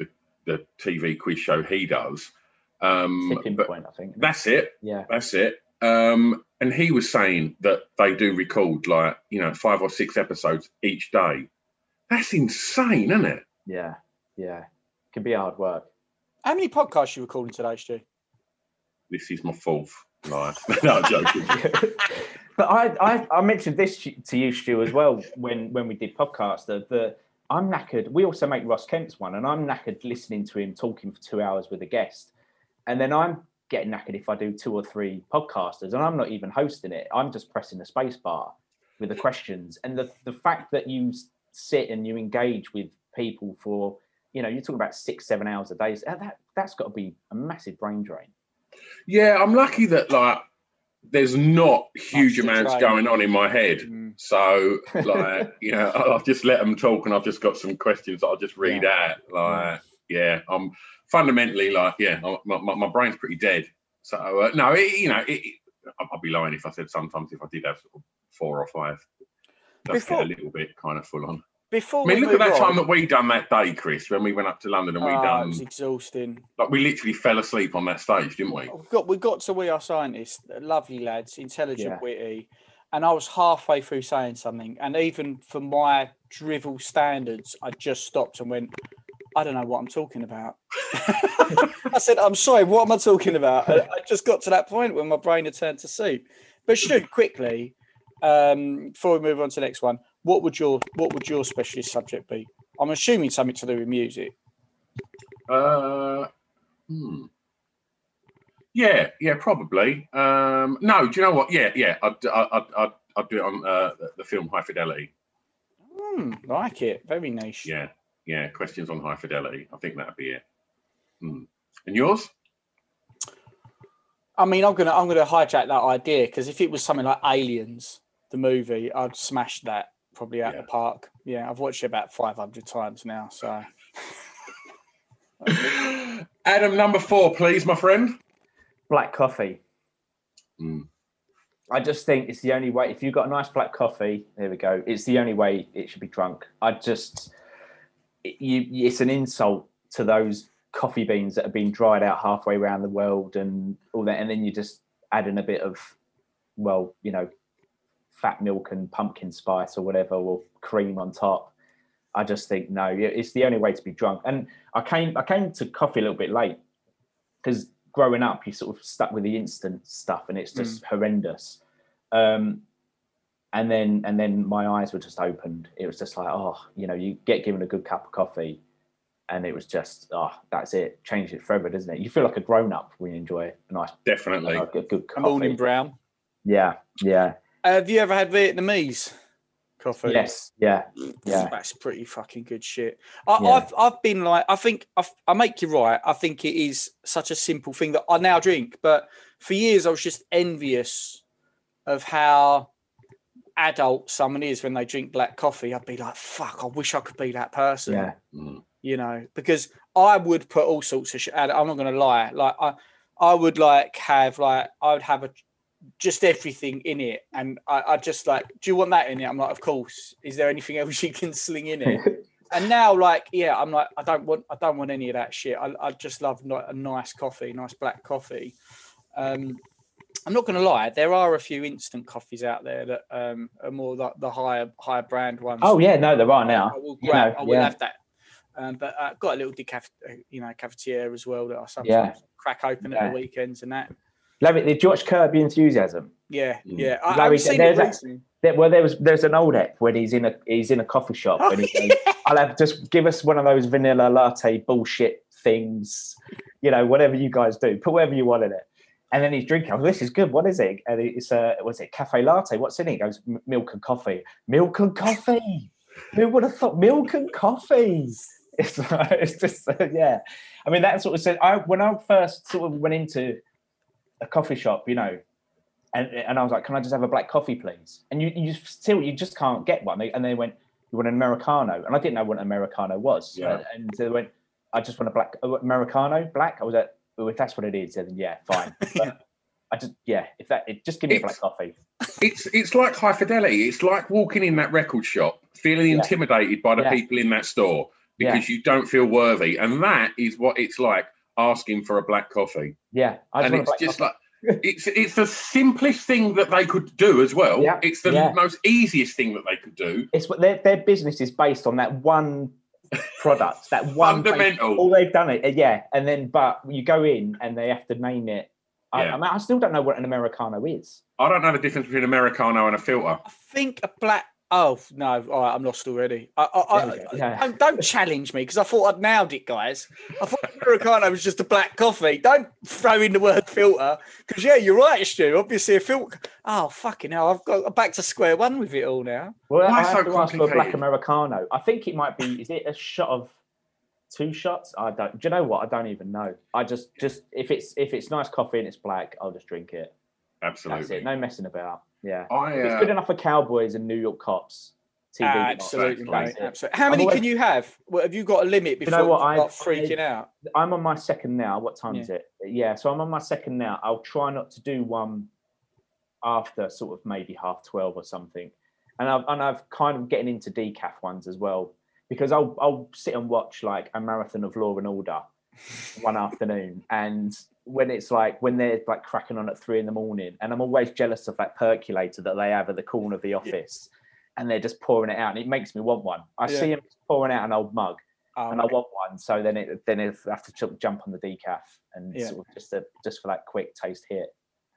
the T V quiz show he does. Um, Tipping but Point, I think. That's it. Yeah, that's it. Um, and he was saying that they do record like you know five or six episodes each day. That's insane, isn't it? Yeah, yeah. It can be hard work. How many podcasts you recording today, Stu? This is my fourth. Like, no, I'm joking. But I, I, I mentioned this to you, Stu, as well when when we did podcast. That the I'm knackered. We also make Ross Kemp's one, and I'm knackered listening to him talking for two hours with a guest, and then I'm getting knackered if I do two or three podcasters, and I'm not even hosting it. I'm just pressing the space bar with the questions, and the the fact that you sit and you engage with people for, you know, you're talking about six, seven hours a day. That that's got to be a massive brain drain. Yeah, I'm lucky that like there's not huge That's amounts right. going on in my head. Mm. So like, you know, I've just let them talk, and I've just got some questions that I'll just read Yeah. out. Like, yeah, I'm fundamentally like, yeah, my, my, my brain's pretty dead. So uh, no, it, you know, it, it, I'd be lying if I said sometimes if I did have sort of four or five, that's Before- get a little bit kind of full on. Before I mean, we look at move that on, time that we done that day, Chris, when we went up to London and we oh, done it was exhausting. like we literally fell asleep on that stage, didn't we? We got we got to We Are Scientists, lovely lads, intelligent, Yeah. witty, and I was halfway through saying something, and even for my drivel standards, I just stopped and went, I don't know what I'm talking about. I said, I'm sorry, what am I talking about? I, I just got to that point when my brain had turned to soup. But Stu, quickly, um, before we move on to the next one, what would your what would your specialist subject be? I'm assuming something to do with music. Uh, hmm. Yeah, yeah, probably. Um, no, do you know what? Yeah, yeah, I'd, I'd, I'd, I'd do it on uh, the film High Fidelity. Hmm, like it, very niche. Yeah, yeah, questions on High Fidelity. I think that'd be it. Hmm. And yours? I mean, I'm gonna I'm gonna hijack that idea because if it was something like Aliens, the movie, I'd smash that probably out Yeah. the park. Yeah, I've watched it about five hundred times now. So Adam, number four, please, my friend. Black coffee. Mm. I just think it's the only way. If you've got a nice black coffee, there we go. It's the only way it should be drunk. I just, it, you, it's an insult to those coffee beans that have been dried out halfway around the world and all that, and then you just add in a bit of, well, you know, fat milk and pumpkin spice or whatever, or cream on top. I just think no, it's the only way to be drunk. And I came, I came to coffee a little bit late because growing up, you sort of stuck with the instant stuff, and it's just mm. horrendous. Um, and then, and then my eyes were just opened. It was just like, oh, you know, you get given a good cup of coffee, and it was just, oh, that's it. Changed it forever, doesn't it? You feel like a grown up when you enjoy a nice, definitely uh, a good coffee. Morning brown. Yeah, yeah. Uh, have you ever had Vietnamese coffee? Yes, yeah, yeah. That's pretty fucking good shit. I, Yeah. I've I've been like, I think I've, I make you right. I think it is such a simple thing that I now drink, but for years I was just envious of how adult someone is when they drink black coffee. I'd be like, fuck, I wish I could be that person. Yeah. Mm. You know, because I would put all sorts of shit. I'm not going to lie. Like I, I would like have like I would have a just everything in it, and I, I just like, do you want that in it? I'm like, of course. Is there anything else you can sling in it? And now, like, yeah, I'm like, I don't want, I don't want any of that shit. I, I just love a nice coffee, nice black coffee. Um, I'm not going to lie. There are a few instant coffees out there that um, are more like the higher, higher brand ones. Oh yeah, no, there are now. I will, You grab, know, I will yeah. have that. Um, but I've got a little decaf, you know, cafetiere as well that I sometimes Yeah. crack open Yeah. at the weekends and that. Love it. The George Kirby enthusiasm. Yeah, Mm. yeah. I, Larry, I've seen there's it a- recently. There, well, there was there's an old ep when he's in a he's in a coffee shop Oh, and he goes, "I'll have just give us one of those vanilla latte bullshit things, you know, whatever you guys do, put whatever you want in it." And then he's drinking. Oh, this is good. What is it? And it's uh, what's it? Cafe latte. What's in it? He goes, "M- milk and coffee. Milk and coffee. Who would have thought milk and coffee? It's like, it's just uh, yeah. I mean, that's what was said. I when I first sort of went into a coffee shop, you know. And, and I was like, can I just have a black coffee, please? And you, you still, you just can't get one. They, and they went, you want an Americano? And I didn't know what an Americano was. Yeah. And they went, I just want a black uh, Americano, black. I was like, well, if that's what it is, then yeah, fine. But I just, yeah, if that, it, just give me a black coffee. It's it's like High Fidelity. It's like walking in that record shop, feeling Yeah. intimidated by the Yeah. people in that store. because Yeah. you don't feel worthy, and that is what it's like asking for a black coffee. Yeah, I just and want a it's black just coffee. like it's it's the simplest thing that they could do as well. Yeah, It's the yeah. most easiest thing that they could do. It's what their their business is based on, that one product, that one Fundamental. base- all they've done it, yeah. And then, but you go in and they have to name it. I, Yeah. I, mean, I still don't know what an Americano is. I don't know the difference between Americano and a filter. I think a black. Oh no! All right, I'm lost already. I, I, I, There we go, yeah. don't, don't challenge me because I thought I'd nailed it, guys. I thought Americano was just a black coffee. Don't throw in the word filter because yeah, you're right, Stu. Obviously, a filter. Oh fucking hell! I've got I'm back to square one with it all now. Well, Why I so have to ask for a black complicated? Americano. I think it might be. Is it a shot of two shots? I don't. Do you know what? I don't even know. I just just if it's if it's nice coffee and it's black, I'll just drink it. Absolutely. That's it. No messing about. Yeah. I, If it's uh, good enough for Cowboys and New York Cops. T V Absolutely, that's mate. it. Absolutely. How I'm many always- can you have? Well, have you got a limit You before know you what? I, start freaking I- out? I'm on my second now. What time Yeah. is it? Yeah, so I'm on my second now. I'll try not to do one after sort of maybe half twelve or something. And I've and I've kind of getting into decaf ones as well because I'll I'll sit and watch like a marathon of Law and Order one afternoon, and when it's like when they're like cracking on at three in the morning, and I'm always jealous of that percolator that they have at the corner of the office. And they're just pouring it out, and it makes me want one. I Yeah. see them pouring out an old mug, Oh, and I want one. So then it then I have to ch- jump on the decaf and Yeah. sort of just to, just for that quick taste hit.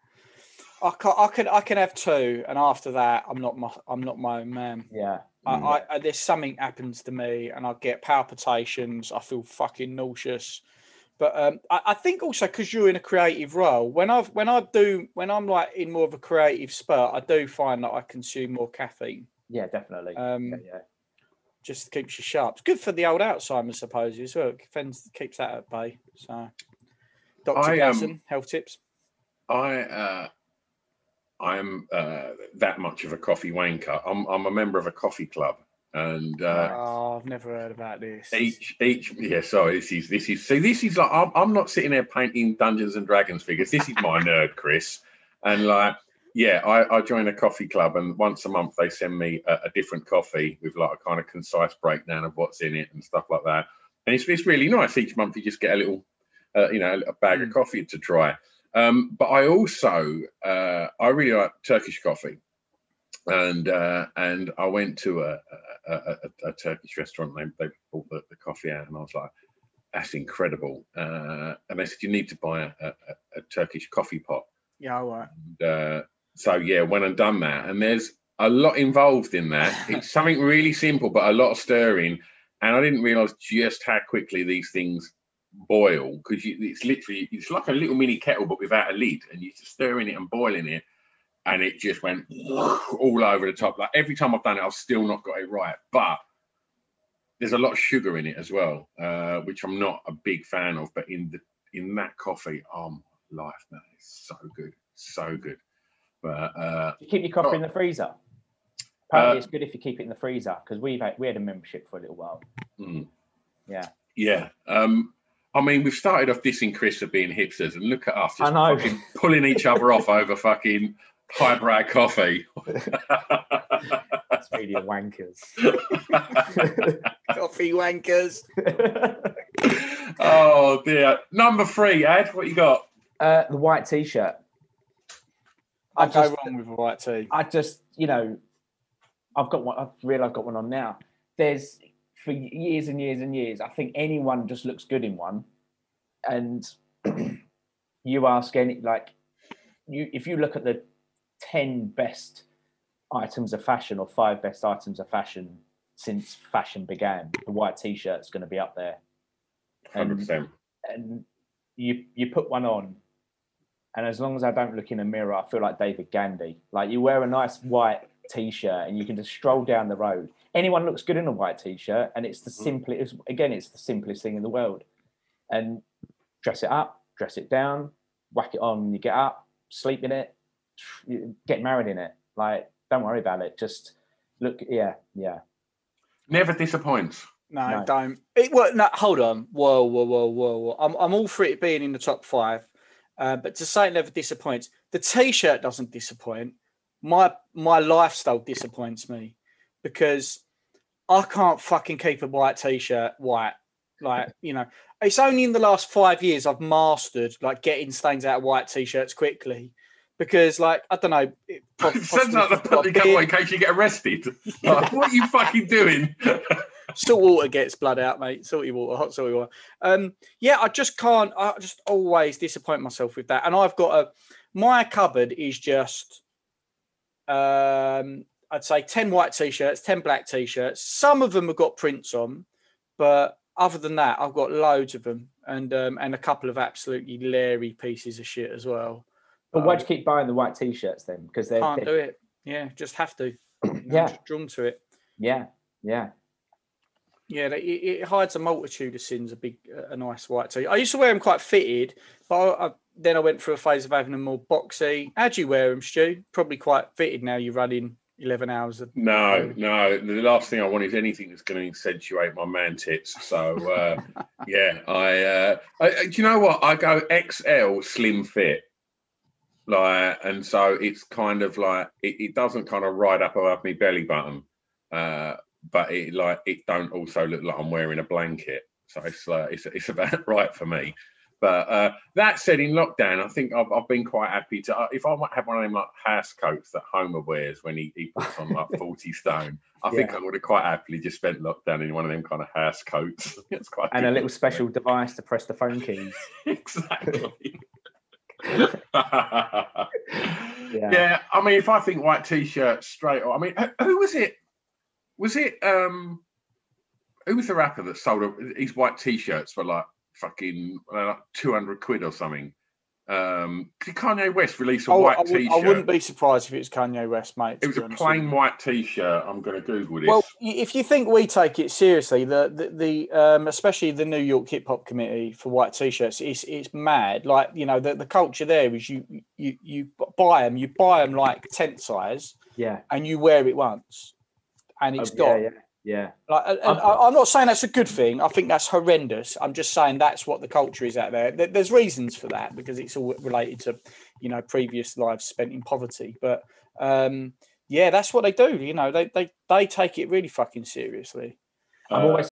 I can, I can, I can have two, and after that, I'm not my, I'm not my own man. Yeah, I, I, I, there's something happens to me, and I get palpitations. I feel fucking nauseous. But um, I, I think also because you're in a creative role, when I've, when I do, when I'm like in more of a creative spurt, I do find that I consume more caffeine. yeah, definitely. Um, yeah, yeah. Just keeps you sharp. It's good for the old Alzheimer's, I suppose, as well. It keeps, keeps that at bay. So, Doctor I, um, Gasson, health tips. I uh, I'm uh, that much of a coffee wanker. I'm I'm a member of a coffee club, and uh, oh, I've never heard about this. each each yeah. Sorry, this is this is see this is like I'm I'm not sitting there painting Dungeons and Dragons figures. This is my nerd, Chris, and like. Yeah, I, I join a coffee club, and once a month they send me a, a different coffee with like a kind of concise breakdown of what's in it and stuff like that. And it's it's really nice. Each month you just get a little, uh, you know, a bag of coffee to try. Um, but I also uh, I really like Turkish coffee, and uh, and I went to a a, a, a Turkish restaurant. They they brought the, the coffee out, and I was like, that's incredible. Uh, and they said you need to buy a, a, a Turkish coffee pot. Yeah, all right. And, uh, so yeah, went and done that, and there's a lot involved in that. It's something really simple, but a lot of stirring. And I didn't realise just how quickly these things boil because it's literally it's like a little mini kettle, but without a lid, and you're just stirring it and boiling it, and it just went all over the top. Like every time I've done it, I've still not got it right, but there's a lot of sugar in it as well, uh, which I'm not a big fan of. But in the in that coffee, oh my life, man, it's so good, so good. But uh, You keep your coffee oh, in the freezer. Apparently, uh, it's good if you keep it in the freezer because we've had, we had a membership for a little while. mm, Yeah, yeah. Um, I mean, we've started off dissing Chris for being hipsters, and look at us just I know. fucking pulling each other off over fucking highbrow coffee. it's really wankers. Coffee wankers. Oh dear. Number three, Ad, what you got? Uh, the white t-shirt. I I go just, wrong with a white tea. I just, you know, I've got one. I've realised I've got one on now. There's for years and years and years. I think anyone just looks good in one, and you ask any like, you if you look at the ten best items of fashion or five best items of fashion since fashion began, the white t-shirt's going to be up there. Hundred And, percent. and you you put one on, and as long as I don't look in a mirror, I feel like David Gandy. Like you wear a nice white t-shirt and you can just stroll down the road. Anyone looks good in a white t-shirt, and it's the simplest. Again, it's the simplest thing in the world. And dress it up, dress it down, whack it on when you get up, sleep in it, get married in it. Like, don't worry about it. Just look. Yeah, yeah. Never disappoints. No, No. don't. It, well, no, hold on. Whoa, whoa, whoa, whoa, whoa. I'm, I'm all for it being in the top five, uh, but to say it never disappoints, the t-shirt doesn't disappoint. My my lifestyle disappoints me because I can't fucking keep a white t-shirt white. Like, you know, it's only in the last five years I've mastered like getting stains out of white t-shirts quickly. Because, like, I don't know. It sounds like the public in case you get arrested. Like, what are you fucking doing? Salt water gets blood out, mate. Salty water, hot salty water. Um, yeah, I just can't. I just always disappoint myself with that. And I've got a. My cupboard is just. Um, I'd say ten white t-shirts, ten black t-shirts. Some of them have got prints on, but other than that, I've got loads of them, and um, and a couple of absolutely leery pieces of shit as well. But why'd you keep buying the white t-shirts then? Because they can't do it. Yeah, just have to. You know, yeah, just drawn to it. Yeah, yeah, yeah. It, it hides a multitude of sins. A big, a nice white t. I used to wear them quite fitted, but I, I, then I went through a phase of having them more boxy. How do you wear them, Stu? Probably quite fitted now. You're running eleven hours. Of- no, no. The last thing I want is anything that's going to accentuate my man tits. So uh, yeah, I, uh, I. Do you know what? I go X L slim fit. Like, and so it's kind of like it, it doesn't kind of ride up above my belly button, uh, but it like it don't also look like I'm wearing a blanket. So it's like it's it's about right for me. But uh, that said, in lockdown, I think I've, I've been quite happy to. Uh, if I might have one of them like house coats that Homer wears when he, he puts on like forty stone, I think yeah. I would have quite happily just spent lockdown in one of them kind of house coats. It's quite and a little special device to press the phone keys. Exactly. yeah. yeah, I mean, if I think white t-shirt straight, I mean, who, who was it? Was it um, who was the rapper that sold a, his white t-shirts for like fucking uh, like two hundred quid or something? Um, did Kanye West release a oh, white I would, t-shirt? I wouldn't be surprised if it was Kanye West, mate. It was a plain white t-shirt. I'm going to Google this. Well, if you think we take it seriously, the the, the um, especially the New York Hip Hop Committee for white t-shirts, it's it's mad. Like, you know, the, the culture there is you you you buy them, you buy them like tent size, yeah, and you wear it once, and it's oh, gone. Yeah, yeah. Yeah, like, and I'm, I'm not saying that's a good thing. I think that's horrendous. I'm just saying that's what the culture is out there. There's reasons for that because it's all related to, you know, previous lives spent in poverty. But um, yeah, that's what they do. You know, they they they take it really fucking seriously. I'm always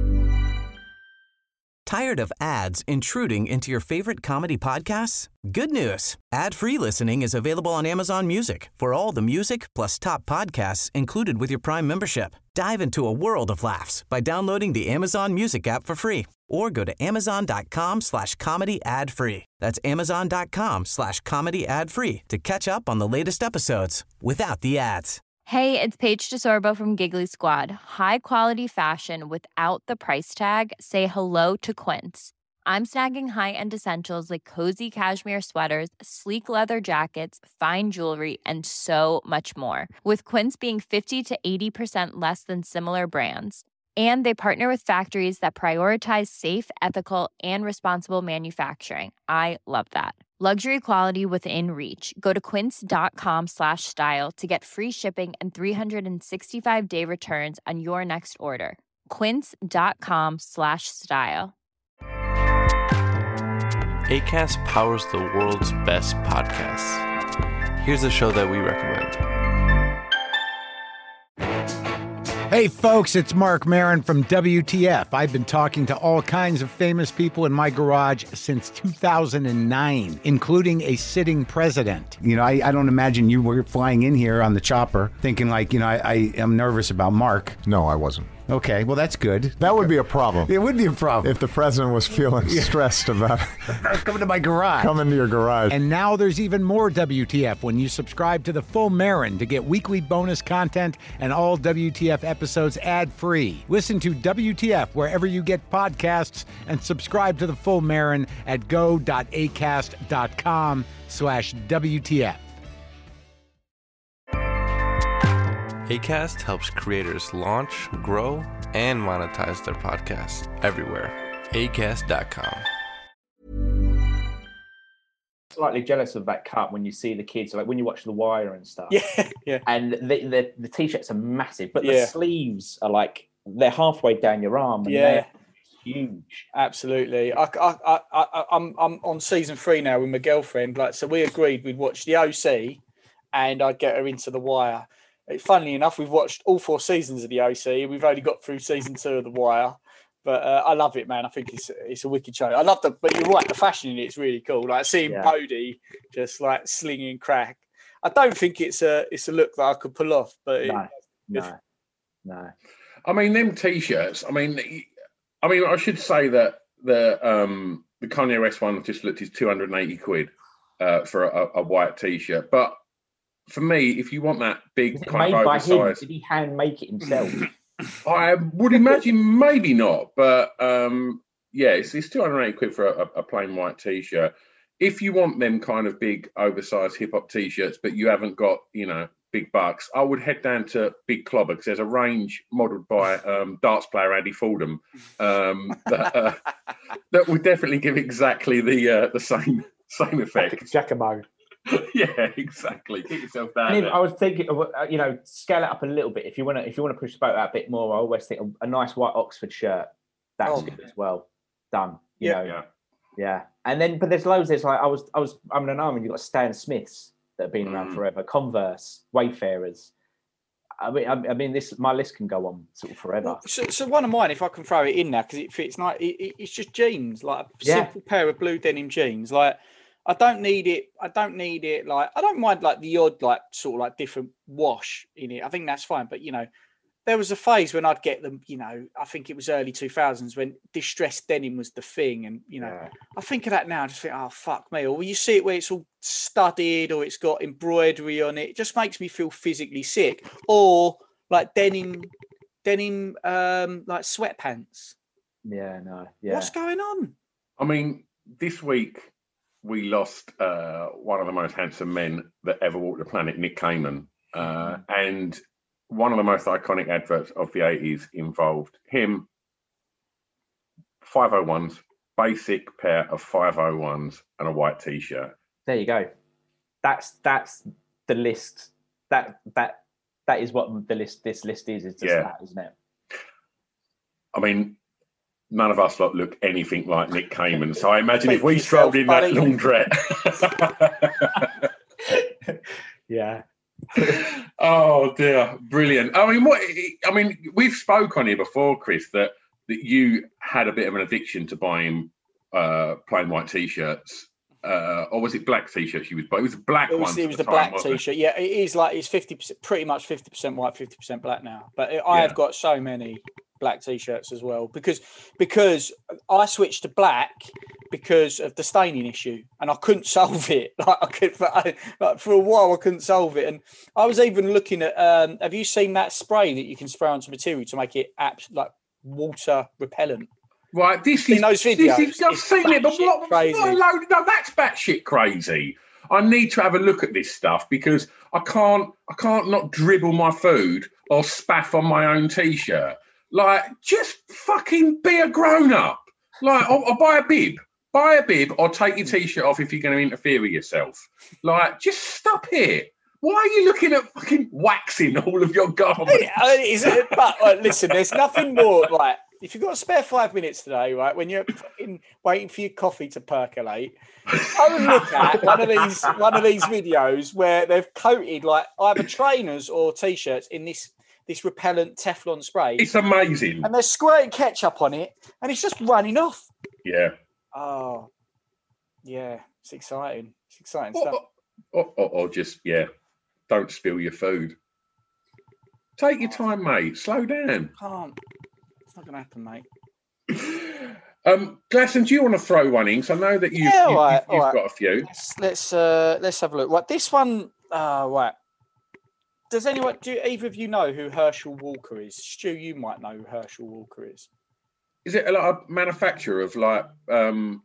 tired of ads intruding into your favorite comedy podcasts? Good news. Ad-free listening is available on Amazon Music for all the music plus top podcasts included with your Prime membership. Dive into a world of laughs by downloading the Amazon Music app for free or go to amazon.com slash comedy ad free. That's amazon.com slash comedy ad free to catch up on the latest episodes without the ads. Hey, it's Paige DeSorbo from Giggly Squad. High quality fashion without the price tag. Say hello to Quince. I'm snagging high-end essentials like cozy cashmere sweaters, sleek leather jackets, fine jewelry, and so much more. With Quince being fifty to eighty percent less than similar brands. And they partner with factories that prioritize safe, ethical, and responsible manufacturing. I love that. Luxury quality within reach. Go to quince.com slash style to get free shipping and three sixty-five day returns on your next order. Quince.com slash style. Acast powers the world's best podcasts. Here's a show that we recommend. Hey folks, it's Mark Maron from W T F. I've been talking to all kinds of famous people in my garage since two thousand nine, including a sitting president. You know, I, I don't imagine you were flying in here on the chopper thinking like, you know, I, I am nervous about Mark. No, I wasn't. Okay, well, that's good. That would be a problem. It would be a problem. If the president was feeling yeah. stressed about coming to my garage. Coming to your garage. And now there's even more W T F when you subscribe to the Full Marin to get weekly bonus content and all W T F episodes ad-free. Listen to W T F wherever you get podcasts and subscribe to the Full Marin at go.acast.com slash WTF. Acast helps creators launch, grow, and monetize their podcasts everywhere. acast dot com. Slightly jealous of that cut when you see the kids, like when you watch The Wire and stuff. Yeah, yeah. And the the, the t-shirts are massive, but yeah. the sleeves are like they're halfway down your arm. And yeah, they're huge. Absolutely. I, I, I, I, I'm I'm on season three now with my girlfriend. Like, so we agreed we'd watch The O C, and I'd get her into The Wire. funnily enough, we've watched all four seasons of the O C, and we've only got through season two of The Wire. But uh, I love it, man. I think it's it's a wicked show. I love the, but you're right, the fashion in it's really cool. Like seeing Yeah. Bodie just like slinging crack. I don't think it's a it's a look that I could pull off, but it, No, no, no. I mean, them t-shirts. I mean, I mean, I should say that the um, the Kanye West one I've just looked is two hundred and eighty quid uh, for a, a white t-shirt. But for me, if you want that big Is it kind made of by him? oversized, Did he hand make it himself? I would imagine maybe not, but um, yeah, it's, it's two hundred and eighty quid for a, a plain white t-shirt. If you want them kind of big, oversized hip hop t-shirts, but you haven't got, you know, big bucks, I would head down to Big Clobber because there's a range modelled by um, darts player Andy Fordham um, that, uh, that would definitely give exactly the uh, the same same effect. Giacomo. Yeah, exactly. Get yourself down And if there. I was thinking, of, uh, you know, scale it up a little bit. If you want to, if you want to push the boat out a bit more, I always think a, a nice white Oxford shirt. That's Oh. good as well. Done. You Yeah. know. Yeah. Yeah. And then, but there's loads. There's like I was, I was, I'm an arm, and you've got Stan Smiths that have been around Mm. forever. Converse, Wayfarers. I mean, I, I mean, this my list can go on sort of forever. Well, so, so one of mine, if I can throw it in now, because it fits nice, it, it, it's just jeans, like a Yeah. simple pair of blue denim jeans. Like I don't need it. I don't need it. Like I don't mind like the odd, like sort of like different wash in it. I think that's fine. But you know, there was a phase when I'd get them. You know, I think it was early two thousands when distressed denim was the thing, and you know, Yeah. I think of that now. I just think, oh fuck me. Or you see it where it's all studded or it's got embroidery on it. It just makes me feel physically sick. Or like denim, denim, um, like sweatpants. Yeah. No. Yeah. What's going on? I mean, this week we lost uh, one of the most handsome men that ever walked the planet, Nick Kamen. Uh, and one of the most iconic adverts of the eighties involved him, five oh ones, basic pair of five oh ones and a white t-shirt. There you go. That's that's the list. That that that is what the list. This list is. Is just Yeah. that, isn't it? I mean, none of us lot look anything like Nick Kamen. So I imagine Speak if we for strolled in yourself, that laundrette. Yeah. Oh dear, brilliant. I mean, what? I mean, we've spoke on here before, Chris, that that you had a bit of an addiction to buying uh, plain white t-shirts, uh, or was it black t-shirts you was buying? It was black It was, ones. it at was the the time, black wasn't it? t-shirt. Yeah, it is like it's fifty percent, pretty much fifty percent white, fifty percent black now. But it, I Yeah. have got so many black t-shirts as well because because I switched to black because of the staining issue, and I couldn't solve it. Like I could, for, I, like for a while, I couldn't solve it. And I was even looking at. Um, have you seen that spray that you can spray onto material to make it abs- like water repellent? Right, this Seen is those this videos? is- I've It's seen it, but batshit what, crazy. what a load, no, that's batshit crazy. I need to have a look at this stuff because I can't, I can't not dribble my food or spaff on my own t-shirt. Like, just fucking be a grown up. Like, or, or buy a bib, buy a bib, or take your t-shirt off if you're going to interfere with yourself. Like, just stop it. Why are you looking at fucking waxing all of your garments? Uh, is it, but uh, listen, there's nothing more like if you've got a spare five minutes today, right? When you're fucking waiting for your coffee to percolate, go and look at one of these one of these videos where they've coated like either trainers or t-shirts in this this repellent Teflon spray. It's amazing. And they're squirting ketchup on it, and it's just running off. Yeah. Oh, yeah, it's exciting. It's exciting Or, stuff. or, or, or just, yeah, don't spill your food. Take your time, mate. Slow down. Can't. It's not going to happen, mate. Um, Glasson, do you want to throw one in? 'Cause I know that you've, Yeah, you, all right, you've, you've all right. got a few. Let's let's, uh, let's have a look. Right, this one. Uh, right. Does anyone? Do either of you know who Herschel Walker is? Stu, you might know who Herschel Walker is. Is it a lot of manufacturer of like? Um,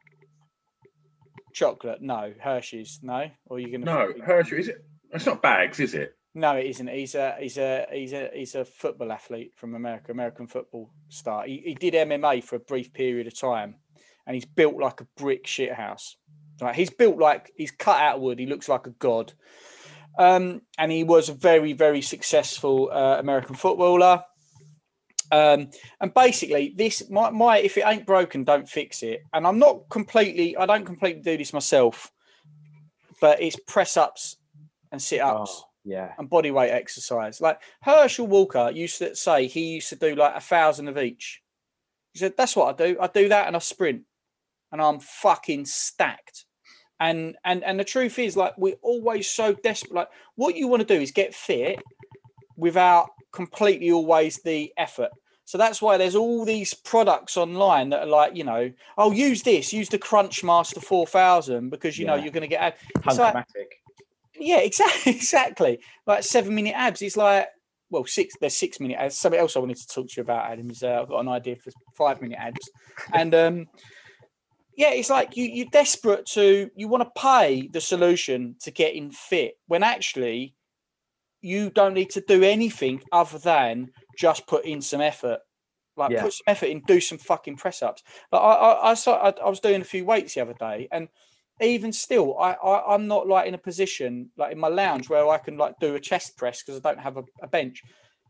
Chocolate? No. Hershey's? No. Or are you going to? no, Hershey. Is it? It's not bags, is it? No, it isn't. He's a he's a he's a he's a football athlete from America, American football star. He, he did M M A for a brief period of time, and he's built like a brick shithouse. Like he's built like he's cut out of wood. He looks like a god. Um, and he was a very very successful uh, American footballer. Um, and basically, this my my if it ain't broken, don't fix it. And I'm not completely. I don't completely do this myself, but it's press ups and sit ups. Oh, Yeah. And body weight exercise. Like Herschel Walker used to say he used to do like a thousand of each. He said, that's what I do. I do that and I sprint. And I'm fucking stacked. And and and the truth is, like, we're always so desperate. Like, what you want to do is get fit without completely always the effort. So that's why there's all these products online that are like, you know, oh, use this, use the Crunchmaster four thousand because, you Yeah. know, you're going to get... It's Hunkomatic. like, yeah, exactly, exactly. Like seven minute abs. It's like, well, six. There's six minute abs. Something else I wanted to talk to you about, Adam, is uh, I've got an idea for five minute abs. And um, yeah, it's like you you're desperate to you want to pay the solution to getting fit when actually you don't need to do anything other than just put in some effort. Like Yeah. put some effort in, do some fucking press ups. But I I I, saw, I I was doing a few weights the other day and. Even still, I, I, I'm not like in a position like in my lounge where I can like do a chest press because I don't have a, a bench.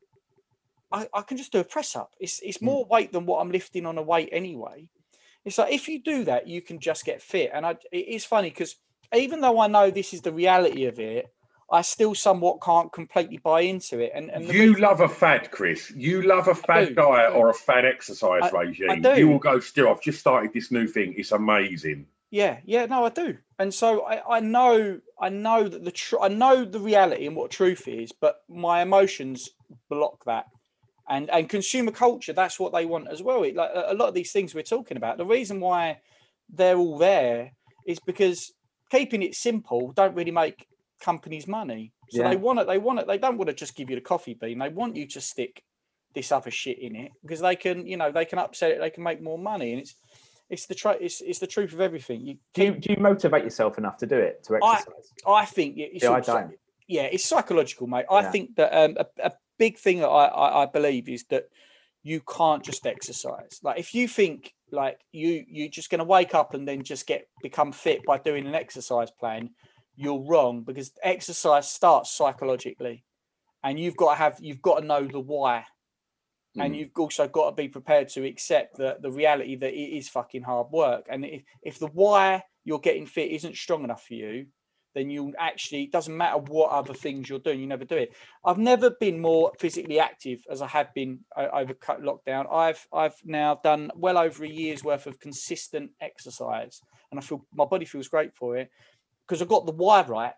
I, I can just do a press up. It's it's more weight than what I'm lifting on a weight anyway. It's like if you do that, you can just get fit. And I, it is funny because even though I know this is the reality of it, I still somewhat can't completely buy into it. And, and the You reason- love a fad, Chris. You love a fad do, diet I do. or a fad exercise I- regime. I do. You will go, still, I've just started this new thing. It's amazing. Yeah, yeah, no, I do, and so I, I know, I know that the tr- I know the reality and what truth is, but my emotions block that, and and consumer culture, that's what they want as well. It, like a lot of these things we're talking about, the reason why they're all there is because keeping it simple don't really make companies money. So Yeah. they want it, they want it, they don't want to just give you the coffee bean. They want you to stick this other shit in it because they can, you know, they can upset it, they can make more money, and it's. It's the tr- it's, it's the truth of everything. You Do you, do you motivate yourself enough to do it, to I, exercise? I think it's Yeah, I also- don't. yeah, it's psychological, mate. I Yeah. think that um, a, a big thing that I, I, I believe is that you can't just exercise. Like if you think like you you're just going to wake up and then just get become fit by doing an exercise plan, you're wrong because exercise starts psychologically, and you've got to have you've got to know the why. And you've also got to be prepared to accept the, the reality that it is fucking hard work. And if, if the why you're getting fit isn't strong enough for you, then you actually, it doesn't matter what other things you're doing, you never do it. I've never been more physically active as I have been uh, over lockdown. I've I've now done well over a year's worth of consistent exercise, and I feel my body feels great for it because I've got the why right.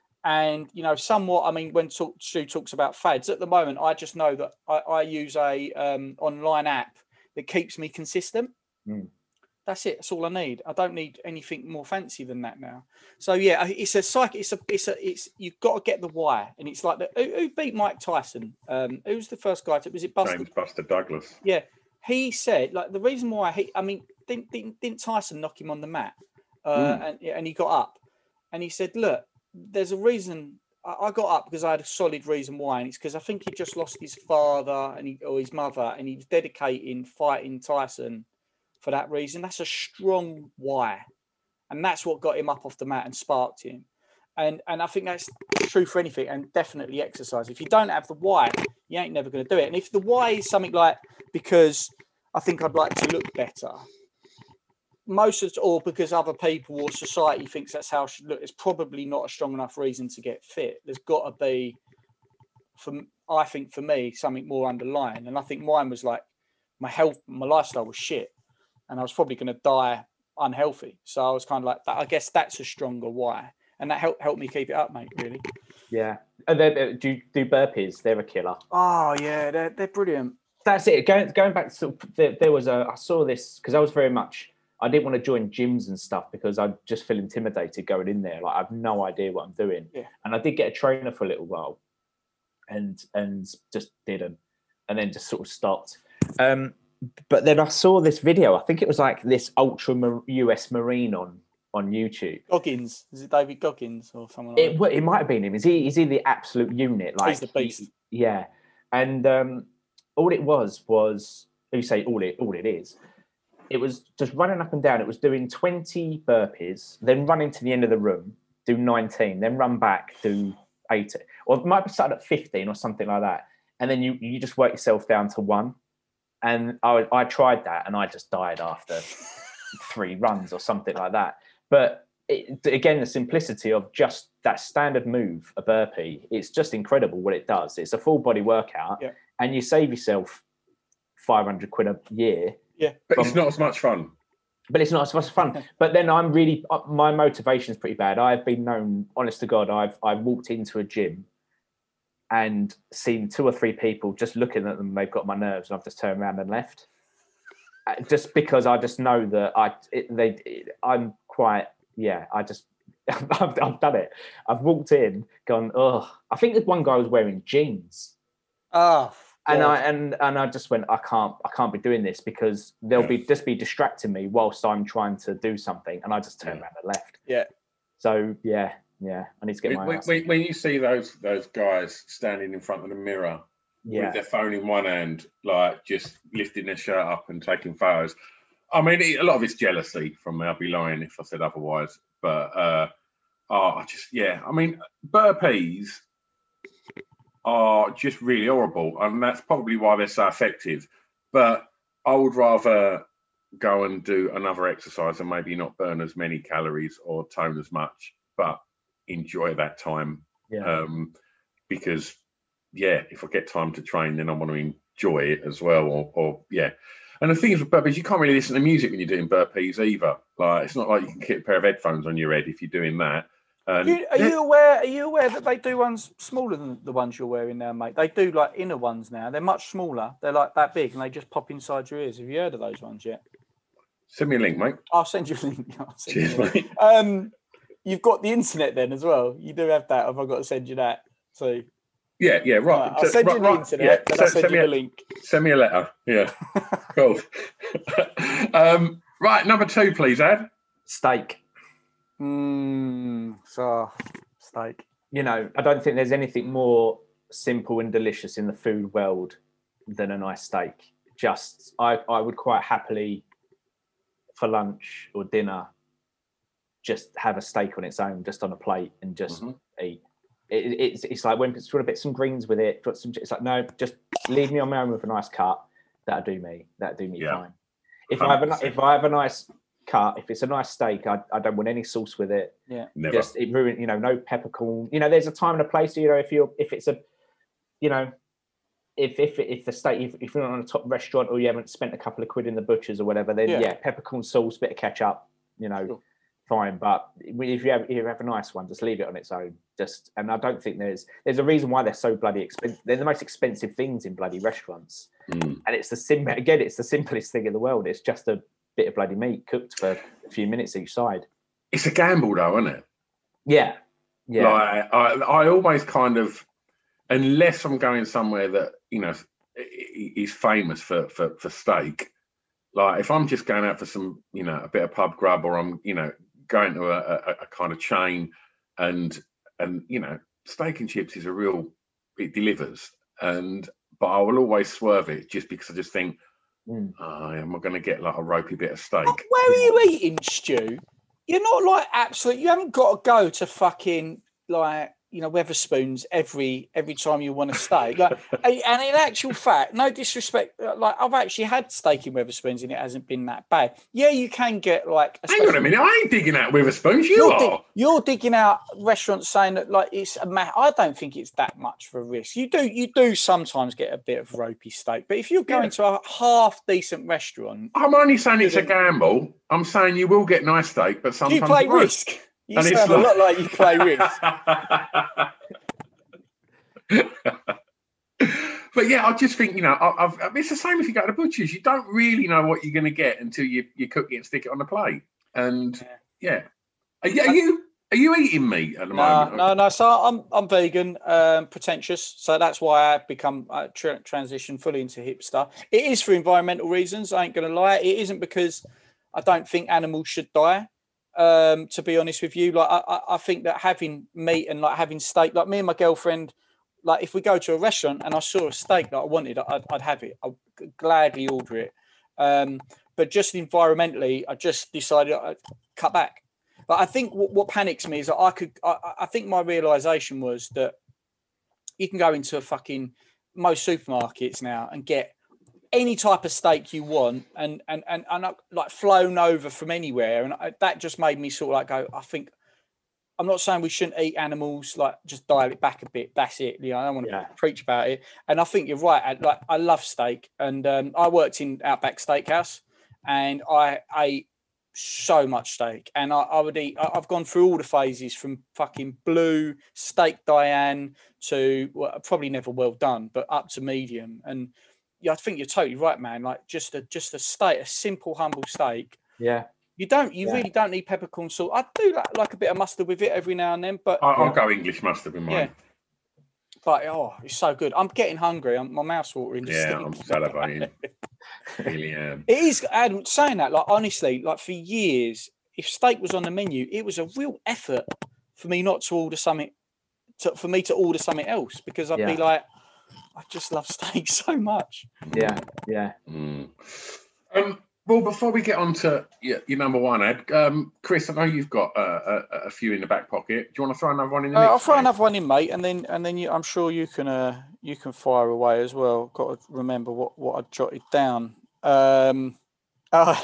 And, you know, somewhat, I mean, when talk, Stu talks about fads, at the moment, I just know that I, I use a um, online app that keeps me consistent. Mm. That's it. That's all I need. I don't need anything more fancy than that now. So, yeah, it's a psych. It's a, it's a, it's, you've got to get the why. And it's like, the, who, who beat Mike Tyson? Um, who's the first guy to, was it Buster? James Buster Douglas. Yeah. He said, like, the reason why he, I mean, didn't, didn't, didn't Tyson knock him on the mat? Uh, Mm. and, and he got up and he said, look, there's a reason I, I got up because I had a solid reason why. And it's because I think he just lost his father and he, or his mother, and he was dedicating fighting Tyson for that reason. That's a strong why. And that's what got him up off the mat and sparked him. And and I think that's true for anything, and definitely exercise. If you don't have the why, you ain't never going to do it. And if the why is something like, because I think I'd like to look better, most of, or because other people or society thinks that's how it should look, it's probably not a strong enough reason to get fit. There's got to be, for I think for me, something more underlying. And I think mine was like my health, my lifestyle was shit, and I was probably going to die unhealthy. So I was kind of like that. I guess that's a stronger why, and that helped helped me keep it up, mate. Really. Yeah. And then, uh, do do burpees? They're a killer. Oh yeah, they're they're brilliant. That's it. Going going back to sort of, there, there was a I saw this because I was very much I didn't want to join gyms and stuff because I just feel intimidated going in there. Like I have no idea what I'm doing. Yeah. And I did get a trainer for a little while, and and just didn't, and then just sort of stopped. Um, but then I saw this video. I think it was like this ultra Mar- U S Marine on on YouTube. Goggins, is it David Goggins or someone? Like It, well, it might have been him. Is he? Is he the absolute unit? Like He's the beast. he- yeah. And um, all it was was you say all it all it is. It was just running up and down. It was doing twenty burpees, then running to the end of the room, do nineteen, then run back, do eighteen, or it might be started at fifteen or something like that. And then you you just work yourself down to one. And I I tried that and I just died after three runs or something like that. But it, again, the simplicity of just that standard move, a burpee, it's just incredible what it does. It's a full body workout, yeah. and you save yourself five hundred quid a year. Yeah, but from, it's not as much fun. But it's not as much fun. But then I'm really, my motivation is pretty bad. I've been known, honest to God, I've I've walked into a gym and seen two or three people just looking at them. They've got my nerves, and I've just turned around and left. Just because I just know that I, it, they, it, I'm quite, yeah. I just, I've, I've done it. I've walked in, gone, oh. I think that one guy was wearing jeans. Oh. And I and and I just went, I can't, I can't be doing this because they'll be just be distracting me whilst I'm trying to do something, and I just turned around and left. Yeah. So yeah, yeah, I need to get my. When, when, when you see those those guys standing in front of the mirror yeah. with their phone in one hand, like just lifting their shirt up and taking photos, I mean, it, a lot of it's jealousy from me. I'd be lying if I said otherwise. But uh, oh, I just yeah, I mean, burpees are just really horrible, and that's probably why they're so effective. But I would rather go and do another exercise and maybe not burn as many calories or tone as much, but enjoy that time. Yeah. Um, because yeah, if I get time to train, then I want to enjoy it as well. Or, or yeah. And the thing is with burpees, you can't really listen to music when you're doing burpees either. Like it's not like you can keep a pair of headphones on your head if you're doing that. And you, are you aware? Are you aware that they do ones smaller than the ones you're wearing now, mate? They do like inner ones now. They're much smaller. They're like that big, and they just pop inside your ears. Have you heard of those ones yet? Send me a link, mate. I'll send you a link. I'll send Cheers, you a link. mate. Um, you've got the internet then as well. You do have that. Have I got to send you that too? Yeah, yeah, right. right I'll send right, you the right, internet. Yeah. Then Send, I'll send, send you me the a link. Send me a letter. Yeah, cool. um, right, number two, please, Ad. Steak. Mmm. So steak. You know, I don't think there's anything more simple and delicious in the food world than a nice steak. Just, I, I would quite happily, for lunch or dinner, just have a steak on its own, just on a plate, and just mm-hmm. eat. It, it's it's like when it's got a bit some greens with it. Got some. It's like no, just leave me on my own with a nice cut. That'll do me. That'll do me yeah. fine. If one hundred percent. I have a if I have a nice cut, if it's a nice steak, I, I don't want any sauce with it. Yeah, never. Just it ruin. You know, no peppercorn. You know, there's a time and a place. You know, if you're if it's a, you know, if if if the steak if, if you're not on a top restaurant or you haven't spent a couple of quid in the butchers or whatever, then yeah, yeah peppercorn sauce, bit of ketchup. You know. Sure. Fine, but if you have if you have a nice one, just leave it on its own. Just and I don't think there's there's a reason why they're so bloody expensive. They're the most expensive things in bloody restaurants, mm. and it's the sim again. It's the simplest thing in the world. It's just a bit of bloody meat cooked for a few minutes each side. It's a gamble, though, isn't it? Yeah, yeah. Like, I I always kind of, unless I'm going somewhere that you know is famous for for for steak. Like if I'm just going out for some you know a bit of pub grub, or I'm you know. going to a, a, a kind of chain and and you know steak and chips is a real it delivers and but I will always swerve it just because I just think mm. oh, am I going to get like a ropey bit of steak? But where are you eating, Stu? You're not like absolute you haven't got to go to fucking like you know Weatherspoons every every time you want a steak like and in actual fact no disrespect like I've actually had steak in Weatherspoons and it hasn't been that bad. Yeah, you can get like hang on a minute, I ain't digging out Weatherspoons, you you're are dig, you're digging out restaurants saying that like it's a ma- I don't think it's that much of a risk. You do you do sometimes get a bit of ropey steak, but if you're going yeah. to a half decent restaurant, I'm only saying it's a gamble. I'm saying you will get nice steak, but sometimes you play risk. You and sound a lot like you play risk. But yeah, I just think, you know, I've, I've, it's the same if you go to the butcher's. You don't really know what you're going to get until you, you cook it and stick it on the plate. And yeah. Are, you, are you are you eating meat at the no, moment? No, no. So I'm I'm vegan, um, pretentious. So that's why I've become uh, tra- transitioned fully into hipster. It is for environmental reasons. I ain't going to lie. It isn't because I don't think animals should die. Um, to be honest with you, like I, I think that having meat and like having steak, like me and my girlfriend, like if we go to a restaurant and I saw a steak that I wanted, I'd, I'd have it. I'd gladly order it. Um, but just environmentally, I just decided I'd cut back. But I think what, what panics me is that I could. I, I think my realization was that you can go into a fucking most supermarkets now and get any type of steak you want, and and and, and I, like flown over from anywhere, and I, that just made me sort of like go, I think. I'm not saying we shouldn't eat animals, like just dial it back a bit. That's it. You know, I don't want to yeah. preach about it. And I think you're right. I, like I love steak, and um, I worked in Outback Steakhouse, and I ate so much steak. And I, I would eat. I, I've gone through all the phases from fucking blue steak Diane to well, probably never well done, but up to medium. And yeah, I think you're totally right, man. Like just a just a steak, a simple, humble steak. Yeah. You don't. You yeah. really don't need peppercorn salt. I do like, like a bit of mustard with it every now and then, but I'll, I'll go English mustard with mine. Yeah. But oh, it's so good. I'm getting hungry. I'm, my mouth's watering. Yeah, I'm salivating. Really am. It is. Adam, saying that, like honestly, like for years, if steak was on the menu, it was a real effort for me not to order something. To, for me to order something else because I'd yeah. be like, I just love steak so much. Yeah, yeah. Mm. Um. Well, before we get on to your, your number one, Ed, um, Chris, I know you've got uh, a, a few in the back pocket. Do you want to throw another one in the uh, mix? I'll throw mate? another one in, mate, and then and then you, I'm sure you can uh, you can fire away as well. Got to remember what, what I jotted down. Um, uh,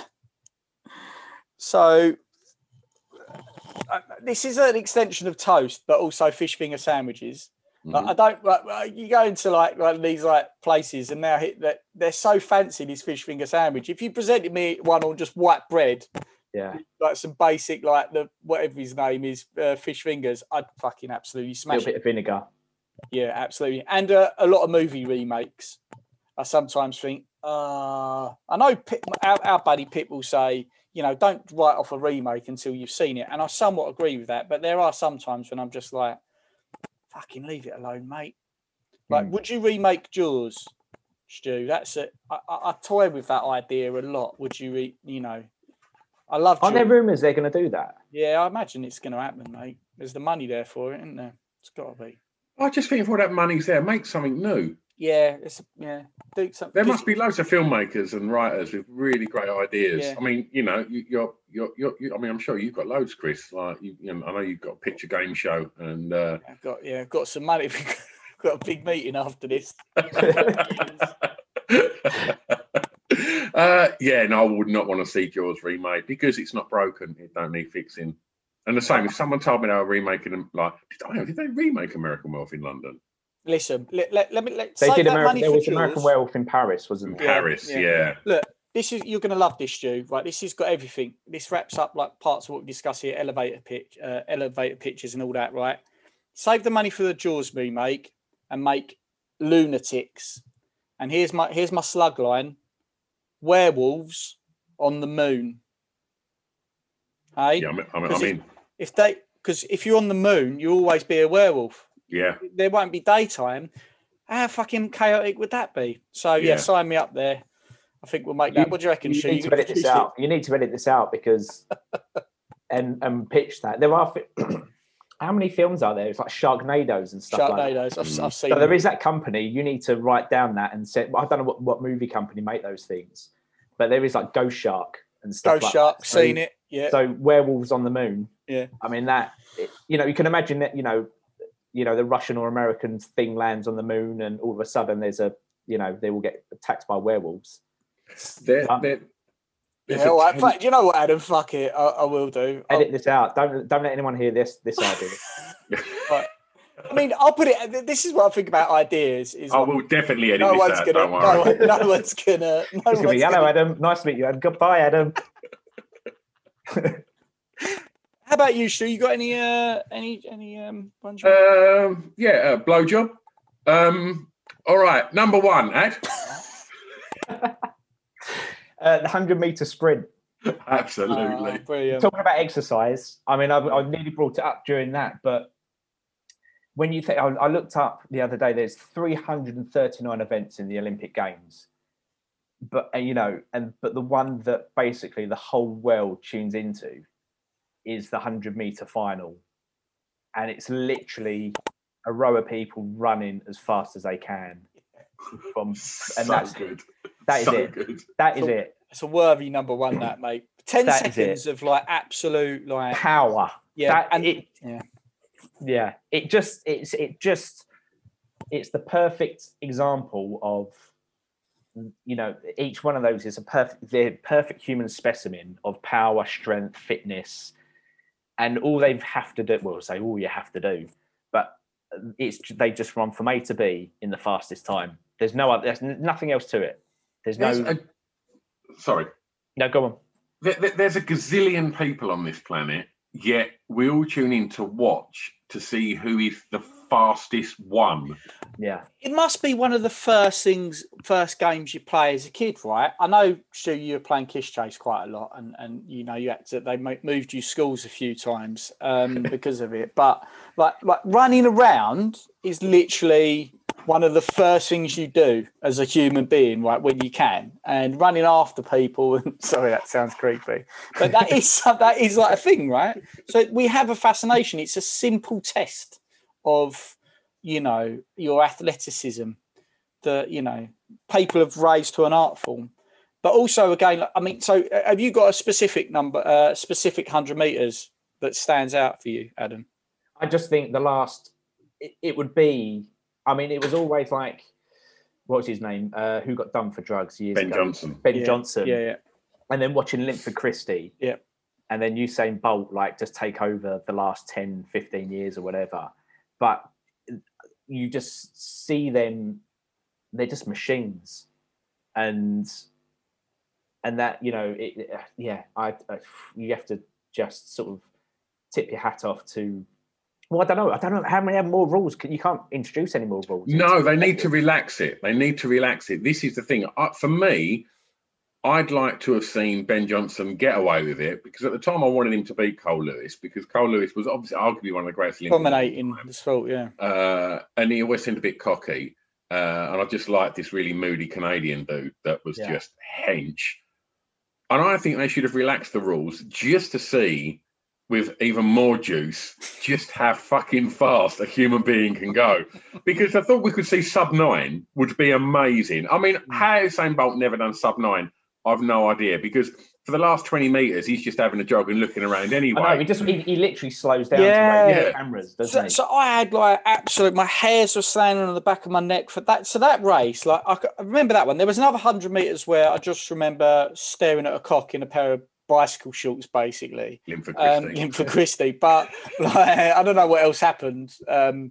so uh, this is an extension of toast, but also fish finger sandwiches. Mm-hmm. Like, I don't. Like, you go into like, like these like places, and now that they're so fancy. This fish finger sandwich. If you presented me one on just white bread, yeah, like some basic like the whatever his name is, uh, fish fingers, I'd fucking absolutely smash a little it. bit of vinegar. Yeah, absolutely. And uh, a lot of movie remakes. I sometimes think, uh, I know Pip, our, our buddy Pip will say, you know, don't write off a remake until you've seen it, and I somewhat agree with that. But there are some times when I'm just like, fucking leave it alone, mate. Like, mm. would you remake Jaws, Stu? That's it. I, I, I toy with that idea a lot. Would you, re, you know? I love. Aren't there rumours they're going to do that? Yeah, I imagine it's going to happen, mate. There's the money there for it, isn't there? It's got to be. I just think if all that money's there, make something new. Yeah, it's yeah. Do something. There must be loads of filmmakers and writers with really great ideas. Yeah. I mean, you know, you, you're, you're, you're, you, I mean, I'm sure you've got loads, Chris. Like, you, you know, I know you've got a picture game show, and uh... I've got yeah, I've got some money. Got a big meeting after this. uh, yeah, no, I would not want to see Jaws remade because it's not broken. It don't need fixing. And the same, if someone told me they were remaking them, like, did, I, did they remake American Werewolf in London? Listen, let, let, let me let they did that American, money there for was Jaws. American Werewolf in Paris, wasn't in Paris, yeah. yeah. Look, this is you're going to love this, Stu. Right, this has got everything. This wraps up like parts of what we discuss here: elevator pitch, uh, elevator pitches, and all that. Right, save the money for the Jaws remake and make Lunatics. And here's my here's my slug line: werewolves on the moon. Hey, yeah, I mean, I mean, I mean if, if they because if you're on the moon, you'll always be a werewolf. Yeah, there won't be daytime. How fucking chaotic would that be? So yeah, yeah sign me up there. I think we'll make that. You, what do you reckon? You Shu? need you to edit this out. It? You need to edit this out because and and pitch that. There are how many films are there? It's like Sharknadoes and stuff. Sharknadoes. Like I've, I've seen. So there is that company. You need to write down that and say. I don't know what, what movie company make those things, but there is like Ghost Shark and stuff. Ghost like Shark. That. So, seen it. Yeah. So werewolves on the moon. Yeah. I mean that. It, you know, you can imagine that. You know. You know, the Russian or American thing lands on the moon, and all of a sudden, there's a, you know, they will get attacked by werewolves. They're, they're, yeah, well, in fact, you know what, Adam? Fuck it, I, I will do. Edit I'll... this out. Don't don't let anyone hear this this idea. Right. I mean, I'll put it. This is what I think about ideas. Is I will definitely edit no this one's out. Gonna, don't worry. No, no one's gonna. No it's gonna be hello, gonna... Adam. Nice to meet you. And goodbye, Adam. How about you, Stu? You got any uh any any um ones? Um yeah, uh, blowjob. Um all right, number one, Ed. uh, the hundred meter sprint. Absolutely. Oh, brilliant. Talking about exercise, I mean, I've, I've nearly brought it up during that, but when you think, I, I looked up the other day, there's three hundred thirty-nine events in the Olympic Games, but uh, you know, and but the one that basically the whole world tunes into is the hundred meter final, and it's literally a row of people running as fast as they can. From and so that's good. That is so it. Good. That is it's a, it. It's a worthy number one, that mate. Ten that seconds of like absolute like power. Yeah, that, and it. Yeah, yeah. It just. It's. It just. It's the perfect example of you know, each one of those is a perfect, they're perfect human specimen of power, strength, fitness, and all they have to do. Well, say all you have to do, but it's they just run from A to B in the fastest time. There's no other. There's nothing else to it. There's no. There's a, sorry. No, go on. There, there, there's a gazillion people on this planet, yet we all tune in to watch to see who is the fastest one. Yeah. It must be one of the first things, first games you play as a kid, right? I know, Stu, you were playing Kiss Chase quite a lot, and, and you know, you had to, they moved you schools a few times um, because of it. But like, like running around is literally one of the first things you do as a human being, right? When you can, and running after people. And sorry, that sounds creepy, but that is that is like a thing, right? So we have a fascination. It's a simple test of, you know, your athleticism that, you know, people have raised to an art form. But also, again, I mean, so have you got a specific number, uh, specific one hundred meters that stands out for you, Adam? I just think the last, it, it would be, I mean, it was always like, what was his name? Uh, who got done for drugs years Ben ago? Johnson. Ben Yeah, Johnson. yeah, yeah. And then watching Linford Christie. Yeah. And then Usain Bolt, like, just take over the last ten, fifteen years or whatever. But you just see them, they're just machines. And and that, you know, it, yeah, I, I you have to just sort of tip your hat off to, well, I don't know. I don't know how many more rules. You can't introduce any more rules. No, they need to relax it. They need to relax it. This is the thing. I, for me, I'd like to have seen Ben Johnson get away with it, because at the time I wanted him to beat Cole Lewis, because Cole Lewis was obviously arguably one of the greatest Olympians. Dominating the sport, yeah. Uh, and he always seemed a bit cocky. Uh, and I just liked this really moody Canadian dude that was Yeah. just hench. And I think they should have relaxed the rules just to see, with even more juice, just how fucking fast a human being can go. Because I thought we could see sub nine would be amazing. I mean, how Usain Bolt never done sub nine, I've no idea. Because for the last twenty metres, he's just having a jog and looking around anyway. I know, he just he, he literally slows down Yeah. to wait for Yeah. the cameras, doesn't So, he? so I had like absolute, my hairs were standing on the back of my neck for that. So that race, like I, c- I remember that one. There was another hundred meters where I just remember staring at a cock in a pair of bicycle shorts, basically. Linford Um, Christie. Linford Christie, but like, I don't know what else happened. Um,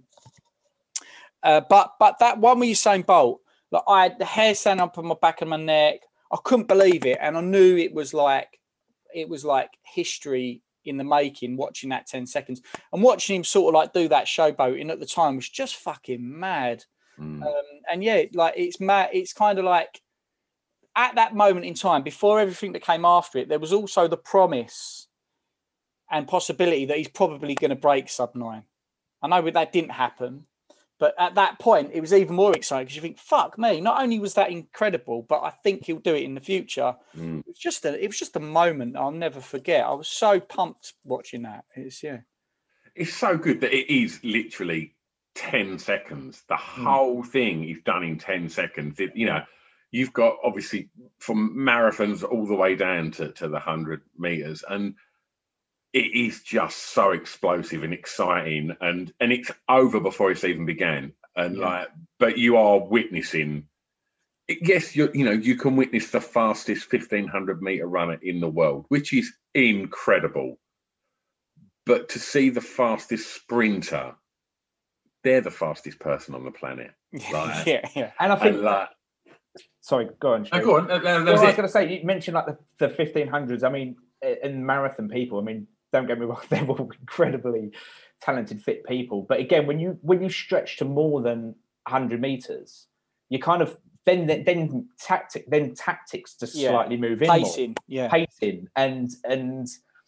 uh, but but that one with Usain Bolt, like I had the hair standing up on my back of my neck. I couldn't believe it, and I knew it was like it was like history in the making. Watching that ten seconds and watching him sort of like do that showboating at the time was just fucking mad. Mm. Um, and yeah, like it's mad. It's kind of like at that moment in time, before everything that came after it, there was also the promise and possibility that he's probably going to break sub nine. I know that didn't happen, but at that point, it was even more exciting because you think, "Fuck me!" Not only was that incredible, but I think he'll do it in the future. Mm. It was just a, it was just a moment I'll never forget. I was so pumped watching that. It's yeah, It's so good that it is literally ten seconds. The Hmm. whole thing is done in ten seconds. It, you know, you've got obviously from marathons all the way down to, to the one hundred meters, and it is just so explosive and exciting, and and it's over before it's even began. And Yeah. like, but you are witnessing. Yes, you you know you can witness the fastest fifteen hundred meter runner in the world, which is incredible. But to see the fastest sprinter, they're the fastest person on the planet. Right? yeah, yeah. And I think, And like, sorry, go on. oh, Stu. go on. that- that- that Well, was I was it. going to say, you mentioned like the, the fifteen hundreds. I mean, in marathon people, I mean, don't get me wrong, they're all incredibly talented, fit people. But again, when you when you stretch to more than one hundred meters, you kind of then then tactic then tactics to Yeah. slightly move in Pacing, more. yeah. Pacing, and and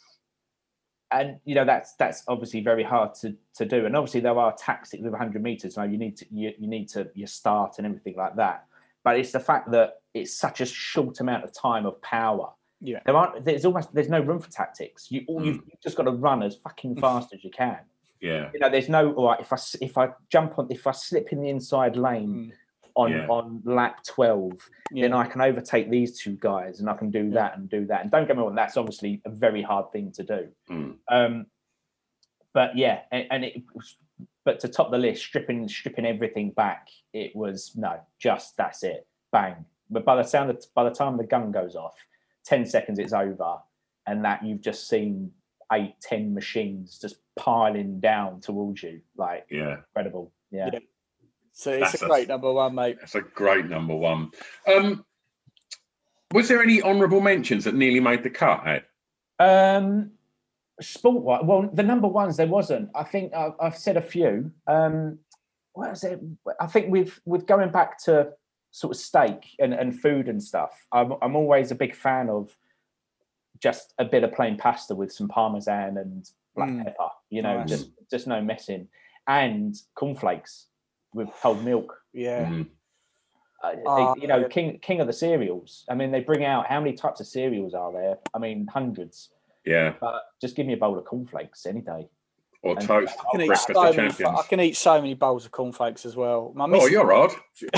and you know that's that's obviously very hard to to do. And obviously there are tactics with one hundred meters. Now you need to you, you need to your start and everything like that. But it's the fact that it's such a short amount of time of power. Yeah. There aren't. There's almost. There's no room for tactics. You all you've, you've just got to run as fucking fast as you can. Yeah. You know, there's no. All right. If I s- if I jump on, if I slip in the inside lane on Yeah. on lap twelve, then Yeah. I can overtake these two guys, and I can do that and do that. And don't get me wrong, that's obviously a very hard thing to do. Mm. Um, but yeah, and, and it. was- But to top the list, stripping stripping everything back, it was no, just that's it, bang. but by the sound of, by the time the gun goes off, ten seconds it's over, and that you've just seen eight, ten machines just piling down towards you, like yeah, incredible. Yeah. yeah. So it's That's a great a- number one, mate. That's a great number one. Um, was there any honourable mentions that nearly made the cut, Ed? Um, sport one. Well, the number ones there wasn't. I think I've, I've said a few. Um, what was it? I think with with going back to sort of steak and, and food and stuff. I'm I'm always a big fan of just a bit of plain pasta with some parmesan and black Mm. pepper. You know, Nice. just just no messing, and cornflakes with cold milk. Yeah. Mm. Uh, Ah, you know, yeah. king king of the cereals. I mean, they bring out how many types of cereals are there? I mean, hundreds. Yeah, But just give me a bowl of cornflakes any day. or And- toast, I can, eat breakfast so of many, champions. I can eat so many bowls of cornflakes as well. My Oh, missus- you're odd.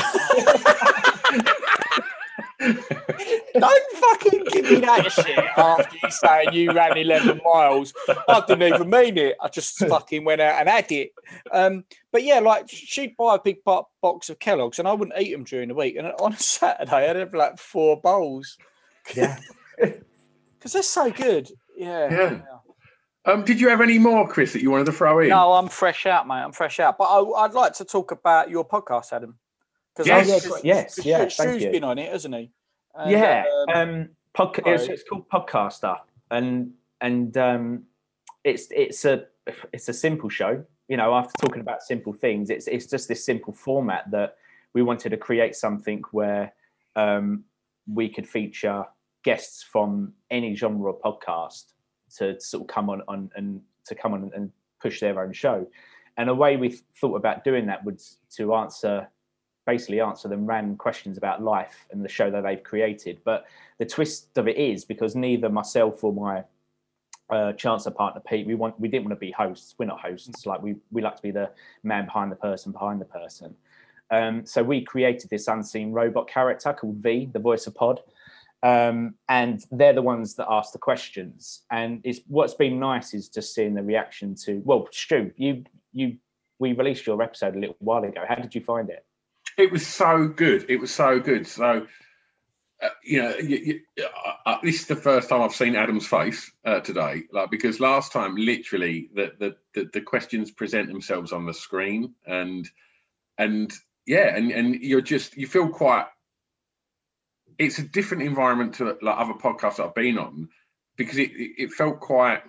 Don't fucking give me that shit after you saying you ran eleven miles. I didn't even mean it. I just fucking went out and had it. Um, but yeah, like she'd buy a big bo- box of Kellogg's and I wouldn't eat them during the week. And on a Saturday, I'd have like four bowls. Yeah. Because they're so good. Yeah. Yeah. Um, did you have any more, Chris, that you wanted to throw in? No, I'm fresh out, mate. I'm fresh out. But I, I'd like to talk about your podcast, Adam. Yes. Oh, yeah, yes, yeah, thank Stu's you. been on it, hasn't he? And, yeah, um, um, podca- sorry. it's, it's called Podcaster, and and um, it's it's a it's a simple show. You know, after talking about simple things, it's it's just this simple format that we wanted to create something where um, we could feature guests from any genre of podcast to sort of come on, on and to come on and push their own show. And a way we thought about doing that was to answer. basically answer them random questions about life and the show that they've created. But the twist of it is because neither myself or my uh, Chancellor partner Pete, we want we didn't want to be hosts. We're not hosts. Like we we like to be the man behind the person behind the person. Um, so we created this unseen robot character called V, the voice of Pod. Um, and they're the ones that ask the questions. And it's what's been nice is just seeing the reaction to, well, Stu, you you we released your episode a little while ago. How did you find it? It was so good. It was so good. So, uh, you know, you, you, uh, uh, this is the first time I've seen Adam's face uh, today. Like because last time, literally, the, the the the questions present themselves on the screen, and and yeah, and and you're just you feel quite. It's a different environment to like other podcasts that I've been on because it it, it felt quite.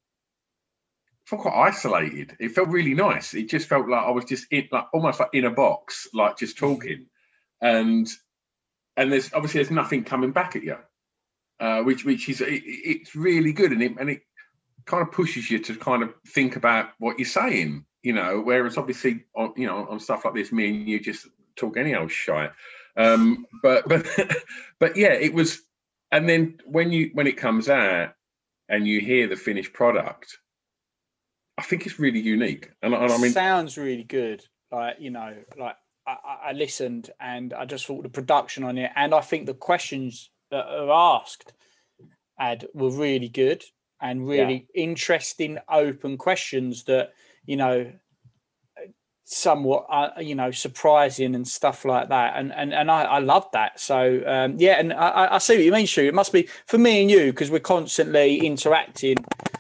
felt quite isolated. It felt really nice. It just felt like I was just in, like almost like in a box, like just talking, and and there's obviously there's nothing coming back at you, uh, which which is it, it's really good, and it and it kind of pushes you to kind of think about what you're saying, you know. Whereas obviously on you know on stuff like this, me and you just talk any old shit. Um, but but but yeah, it was. And then when you when it comes out and you hear the finished product. I think it's really unique, and, and I mean, sounds really good. Like you know, like I, I listened and I just thought the production on it, and I think the questions that are asked, Ad, were really good and really yeah. interesting, open questions that you know, somewhat uh, you know surprising and stuff like that. And and and I, I love that. So um, yeah, and I, I see what you mean, Stu. It must be for me and you because we're constantly interacting.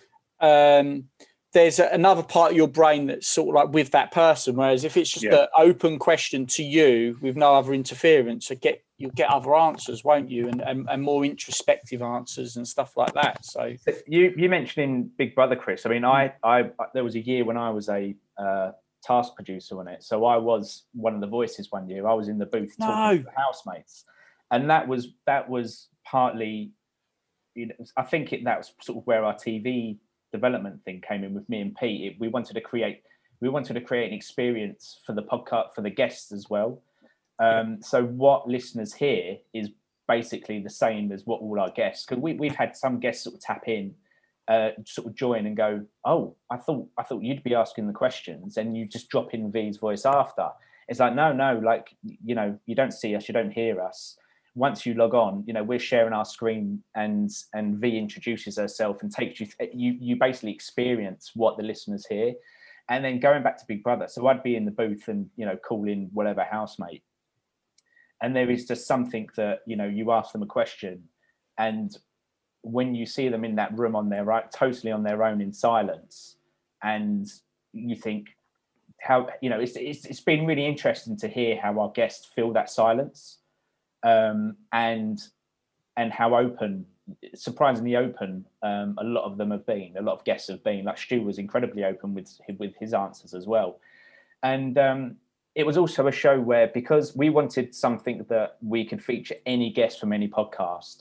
Um, there's a, another part of your brain that's sort of like with that person. Whereas if it's just Yeah. an open question to you with no other interference, you get you'll get other answers, won't you? And, and and more introspective answers and stuff like that. So You you mentioned Big Brother, Chris. I mean, I I there was a year when I was a uh, task producer on it, so I was one of the voices one year. I was in the booth No. talking to the housemates, and that was that was partly, you know, I think it, that was sort of where our T V development thing came in with me and Pete. It, we wanted to create we wanted to create an experience for the podcast for the guests as well. Um, so what listeners hear is basically the same as what all our guests, because we, we've had some guests sort of tap in, uh, sort of join and go, oh, I thought I thought you'd be asking the questions, and you just drop in V's voice after. It's like, no, no, like, you know, you don't see us, you don't hear us. Once you log on, you know, we're sharing our screen, and and V introduces herself and takes you, th- you, you basically experience what the listeners hear. And then going back to Big Brother, so I'd be in the booth and, you know, call in whatever housemate. And there is just something that, you know, you ask them a question, and when you see them in that room on their right, totally on their own in silence, and you think how, you know, it's, it's, it's been really interesting to hear how our guests fill that silence, um, and, and how open, surprisingly open, um, a lot of them have been, a lot of guests have been. Like Stu was incredibly open with, with his answers as well. And, um, it was also a show where, because we wanted something that we could feature any guest from any podcast,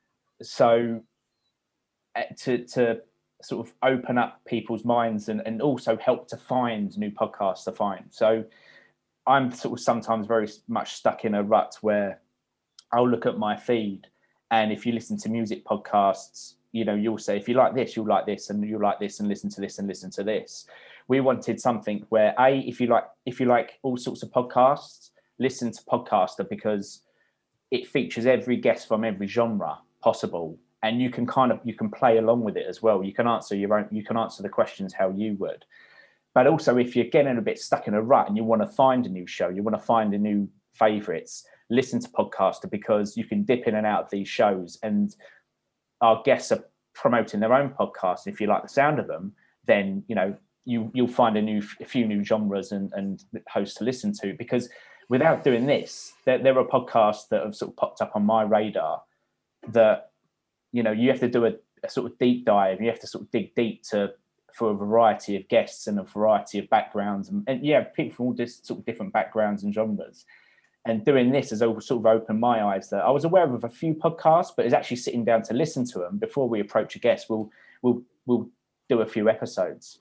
so uh, to to sort of open up people's minds and, and also help to find new podcasts to find. So I'm sort of sometimes very much stuck in a rut where I'll look at my feed, and if you listen to music podcasts, you know, you'll say, if you like this, you'll like this, and you'll like this, and listen to this, and listen to this. We wanted something where, A, if you like, if you like all sorts of podcasts, listen to Podcaster, because it features every guest from every genre possible, and you can kind of you can play along with it as well. You can answer your own, you can answer the questions how you would. But also, if you're getting a bit stuck in a rut and you want to find a new show, you want to find a new favourites, listen to Podcaster, because you can dip in and out of these shows, and our guests are promoting their own podcast. If you like the sound of them, then you know. You, you'll find a new, a few new genres and, and hosts to listen to, because without doing this, there, there are podcasts that have sort of popped up on my radar that, you know, you have to do a, a sort of deep dive. You have to sort of dig deep to for a variety of guests and a variety of backgrounds, and, and yeah, people from all this sort of different backgrounds and genres. And doing this has sort of opened my eyes that I was aware of a few podcasts, but it's actually sitting down to listen to them before we approach a guest. We'll we'll we'll do a few episodes.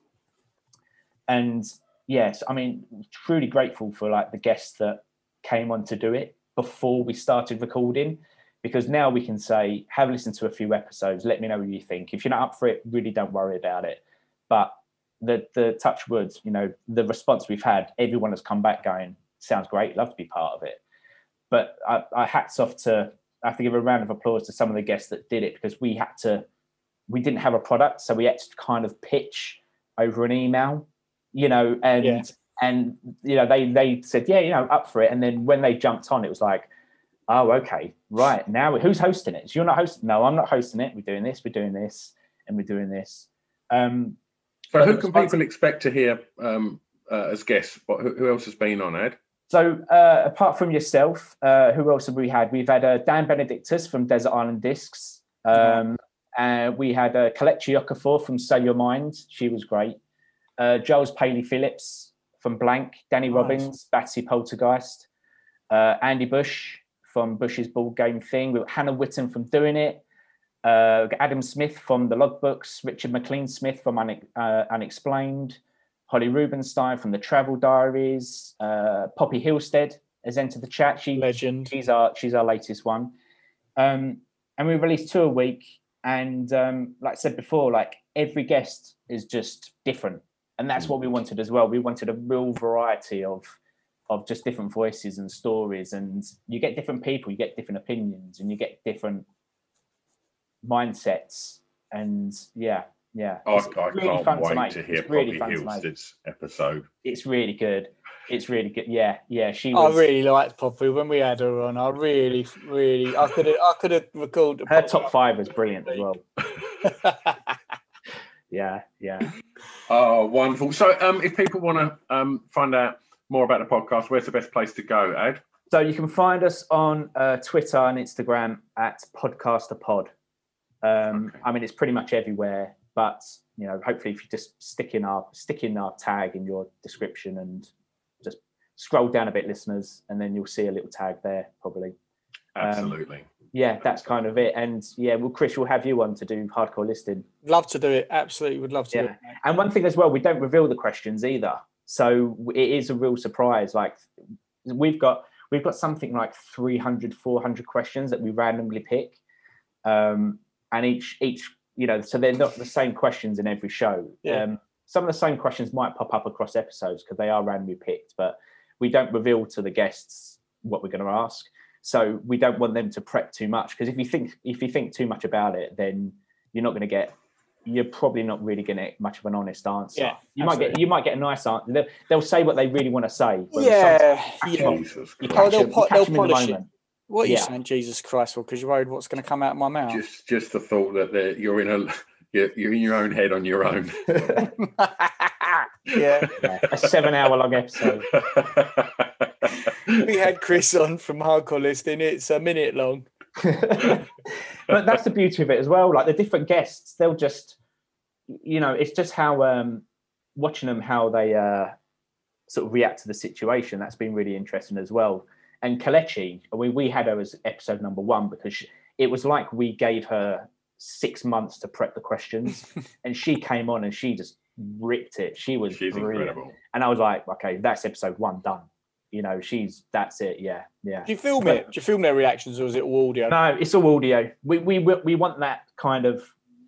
And yes, I mean, truly grateful for like the guests that came on to do it before we started recording, because now we can say, have listened to a few episodes, let me know what you think. If you're not up for it, really don't worry about it. But the the touch wood, you know, the response we've had, everyone has come back going, sounds great, love to be part of it. But I, I hats off to, I have to give a round of applause to some of the guests that did it, because we had to, we didn't have a product, so we had to kind of pitch over an email. You know, and yeah. and you know, they they said, yeah, you know, up for it. And then when they jumped on, it was like, oh, okay, right. Now who's hosting it? So you're not hosting? No, I'm not hosting it. We're doing this, we're doing this, and we're doing this. Um, so who can people expect to hear um, uh, as guests? What, who, who else has been on, Ed? So uh, apart from yourself, uh, who else have we had? We've had uh, Dan Benedictus from Desert Island Discs. Um, and we had uh, Kelechi Okafor from Sell Your Mind. She was great. Uh, Giles Paley Phillips from Blank, Danny nice. Robbins, Batsy Poltergeist, uh, Andy Bush from Bush's Ball Game Thing, we've got Hannah Witten from Doing It, uh, Adam Smith from The Logbooks, Richard McLean Smith from Une- uh, Unexplained, Holly Rubenstein from The Travel Diaries, uh, Poppy Hillstead has entered the chat. She, Legend. She's our she's our latest one, um, and we release two a week. And um, like I said before, like every guest is just different. And that's what we wanted as well. We wanted a real variety of of just different voices and stories. And you get different people, you get different opinions, and you get different mindsets. And yeah, yeah. Oh, it's I really can't fun wait to, make. to hear It's really Poppy fun to make. Hillstead's episode. It's really good. It's really good. Yeah, yeah. She I was. really liked Poppy when we had her on. I really, really, I could have, I could have recalled her top five was brilliant as well. Yeah, yeah. Oh, wonderful. So um, if people want to um, find out more about the podcast, where's the best place to go, Ed? So you can find us on uh, Twitter and Instagram at PodcasterPod. Um, okay. I mean, it's pretty much everywhere, but you know, hopefully if you just stick in our stick in our tag in your description and just scroll down a bit, listeners, and then you'll see a little tag there, probably. Absolutely. Um, yeah, that's kind of it. And yeah, well, Chris, we'll have you on to do hardcore listing. Love to do it. Absolutely, would love to yeah. do it. And one thing as well, we don't reveal the questions either, so it is a real surprise. Like we've got we've got something like three hundred, four hundred questions that we randomly pick, um, and each each you know, so they're not the same questions in every show. Yeah. Um, some of the same questions might pop up across episodes because they are randomly picked, but we don't reveal to the guests what we're going to ask. So we don't want them to prep too much, because if you think if you think too much about it, then you're not going to get you're probably not really going to get much of an honest answer. Yeah, you might get you might get a nice answer. They'll, they'll say what they really want to say. but Yeah, sometimes yeah. you catch Oh, them- they'll, you catch po- them they'll in the polish it. moment. What are you Yeah. saying, Jesus Christ? Well, because you're worried what's going to come out of my mouth. Just just the thought that they're- you're in a you're, you're in your own head on your own. Yeah. A seven-hour-long episode. We had Chris on from Hardcore Listing. It's a minute long. But that's the beauty of it as well. Like the different guests, they'll just, you know, it's just how um, watching them how they uh, sort of react to the situation. That's been really interesting as well. And Kelechi, we we had her as episode number one because she, it was like we gave her six months to prep the questions, and she came on and she just ripped it. She was She's brilliant. incredible. And I was like, okay, that's episode one done. You know, she's that's it. Yeah, yeah. Do you film it? Do you film their reactions, or is it all audio? No, it's all audio. We we we want that kind of.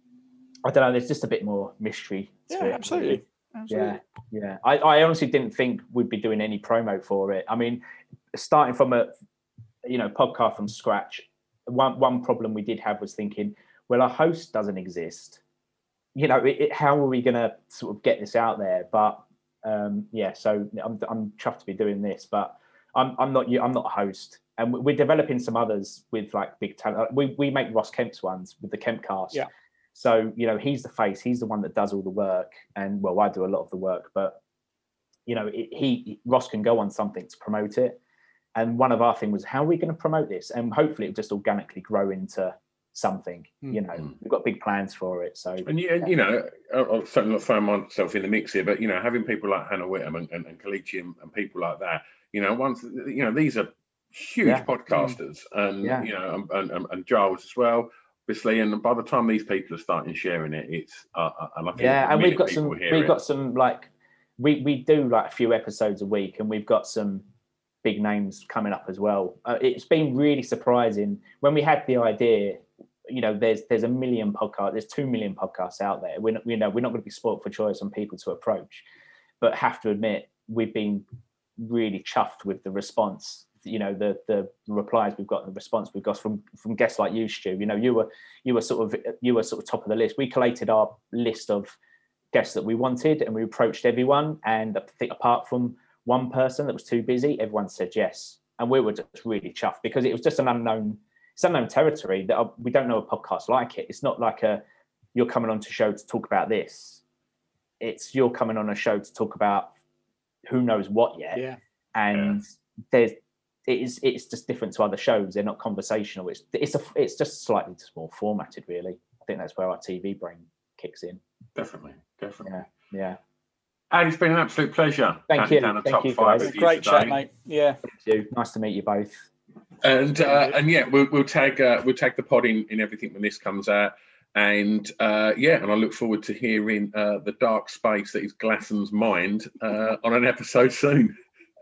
I don't know. There's just a bit more mystery to Yeah, it. absolutely. Absolutely. Yeah, yeah. I, I honestly didn't think we'd be doing any promo for it. I mean, starting from a you know podcast from scratch. One one problem we did have was thinking, well, our host doesn't exist. You know, it, it, how are we going to sort of get this out there? But um, yeah, so I'm I'm chuffed to be doing this, but I'm I'm not I'm not a host, and we're developing some others with like big talent. We we make Ross Kemp's ones with the Kempcast. Yeah. So you know, he's the face. He's the one that does all the work, and well, I do a lot of the work, but you know, it, he Ross can go on something to promote it. And one of our things was, how are we going to promote this? And hopefully, it just organically grow into something. Mm. You know, we've got big plans for it. So And you, and, you know, I'm certainly not throwing myself in the mix here, but you know, having people like Hannah Whittam and, and, and Kelechi and, and people like that, you know, once you know, these are huge Yeah. podcasters, and Yeah. you know, and, and, and Giles as well, obviously. And by the time these people are starting sharing it, it's uh, uh, and I think yeah, the and we've minute got people some. hear We've it- got some like we we do like a few episodes a week, and we've got some big names coming up as well. Uh, it's been really surprising when we had the idea. You know, there's there's a million podcasts, there's two million podcasts out there. We're not, you know, we're not going to be spoilt for choice on people to approach, but have to admit we've been really chuffed with the response. You know, the the replies we've got, the response we've got from from guests like you, Stu. You know, you were you were sort of you were sort of top of the list. We collated our list of guests that we wanted, and we approached everyone. And I think apart from one person that was too busy, everyone said yes, and we were just really chuffed because it was just an unknown. It's unknown territory that we don't know a podcast like it. It's not like a you're coming on to show to talk about this. It's you're coming on a show to talk about who knows what yet. Yeah. And there's it is it's just different to other shows. They're not conversational. It's it's a it's just slightly just more formatted, really. I think that's where our T V brain kicks in. Definitely, definitely. Yeah, yeah. And it's been an absolute pleasure. Thank counting you. Down the Thank top you, five guys. with you Great today. chat, mate. Yeah. Thank you. Nice to meet you both. And uh, and yeah, we'll we'll tag uh, we'll tag the pod in, in everything when this comes out. And uh, yeah, and I look forward to hearing uh, the dark space that is Glasson's mind uh, on an episode soon.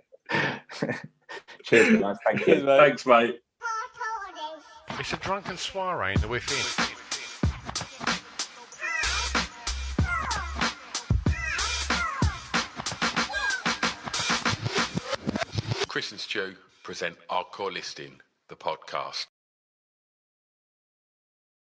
Cheers, guys. Thank you. Thanks, mate. It's a drunken soiree in the within. Chris and Stu present Hardcore Listing, the podcast.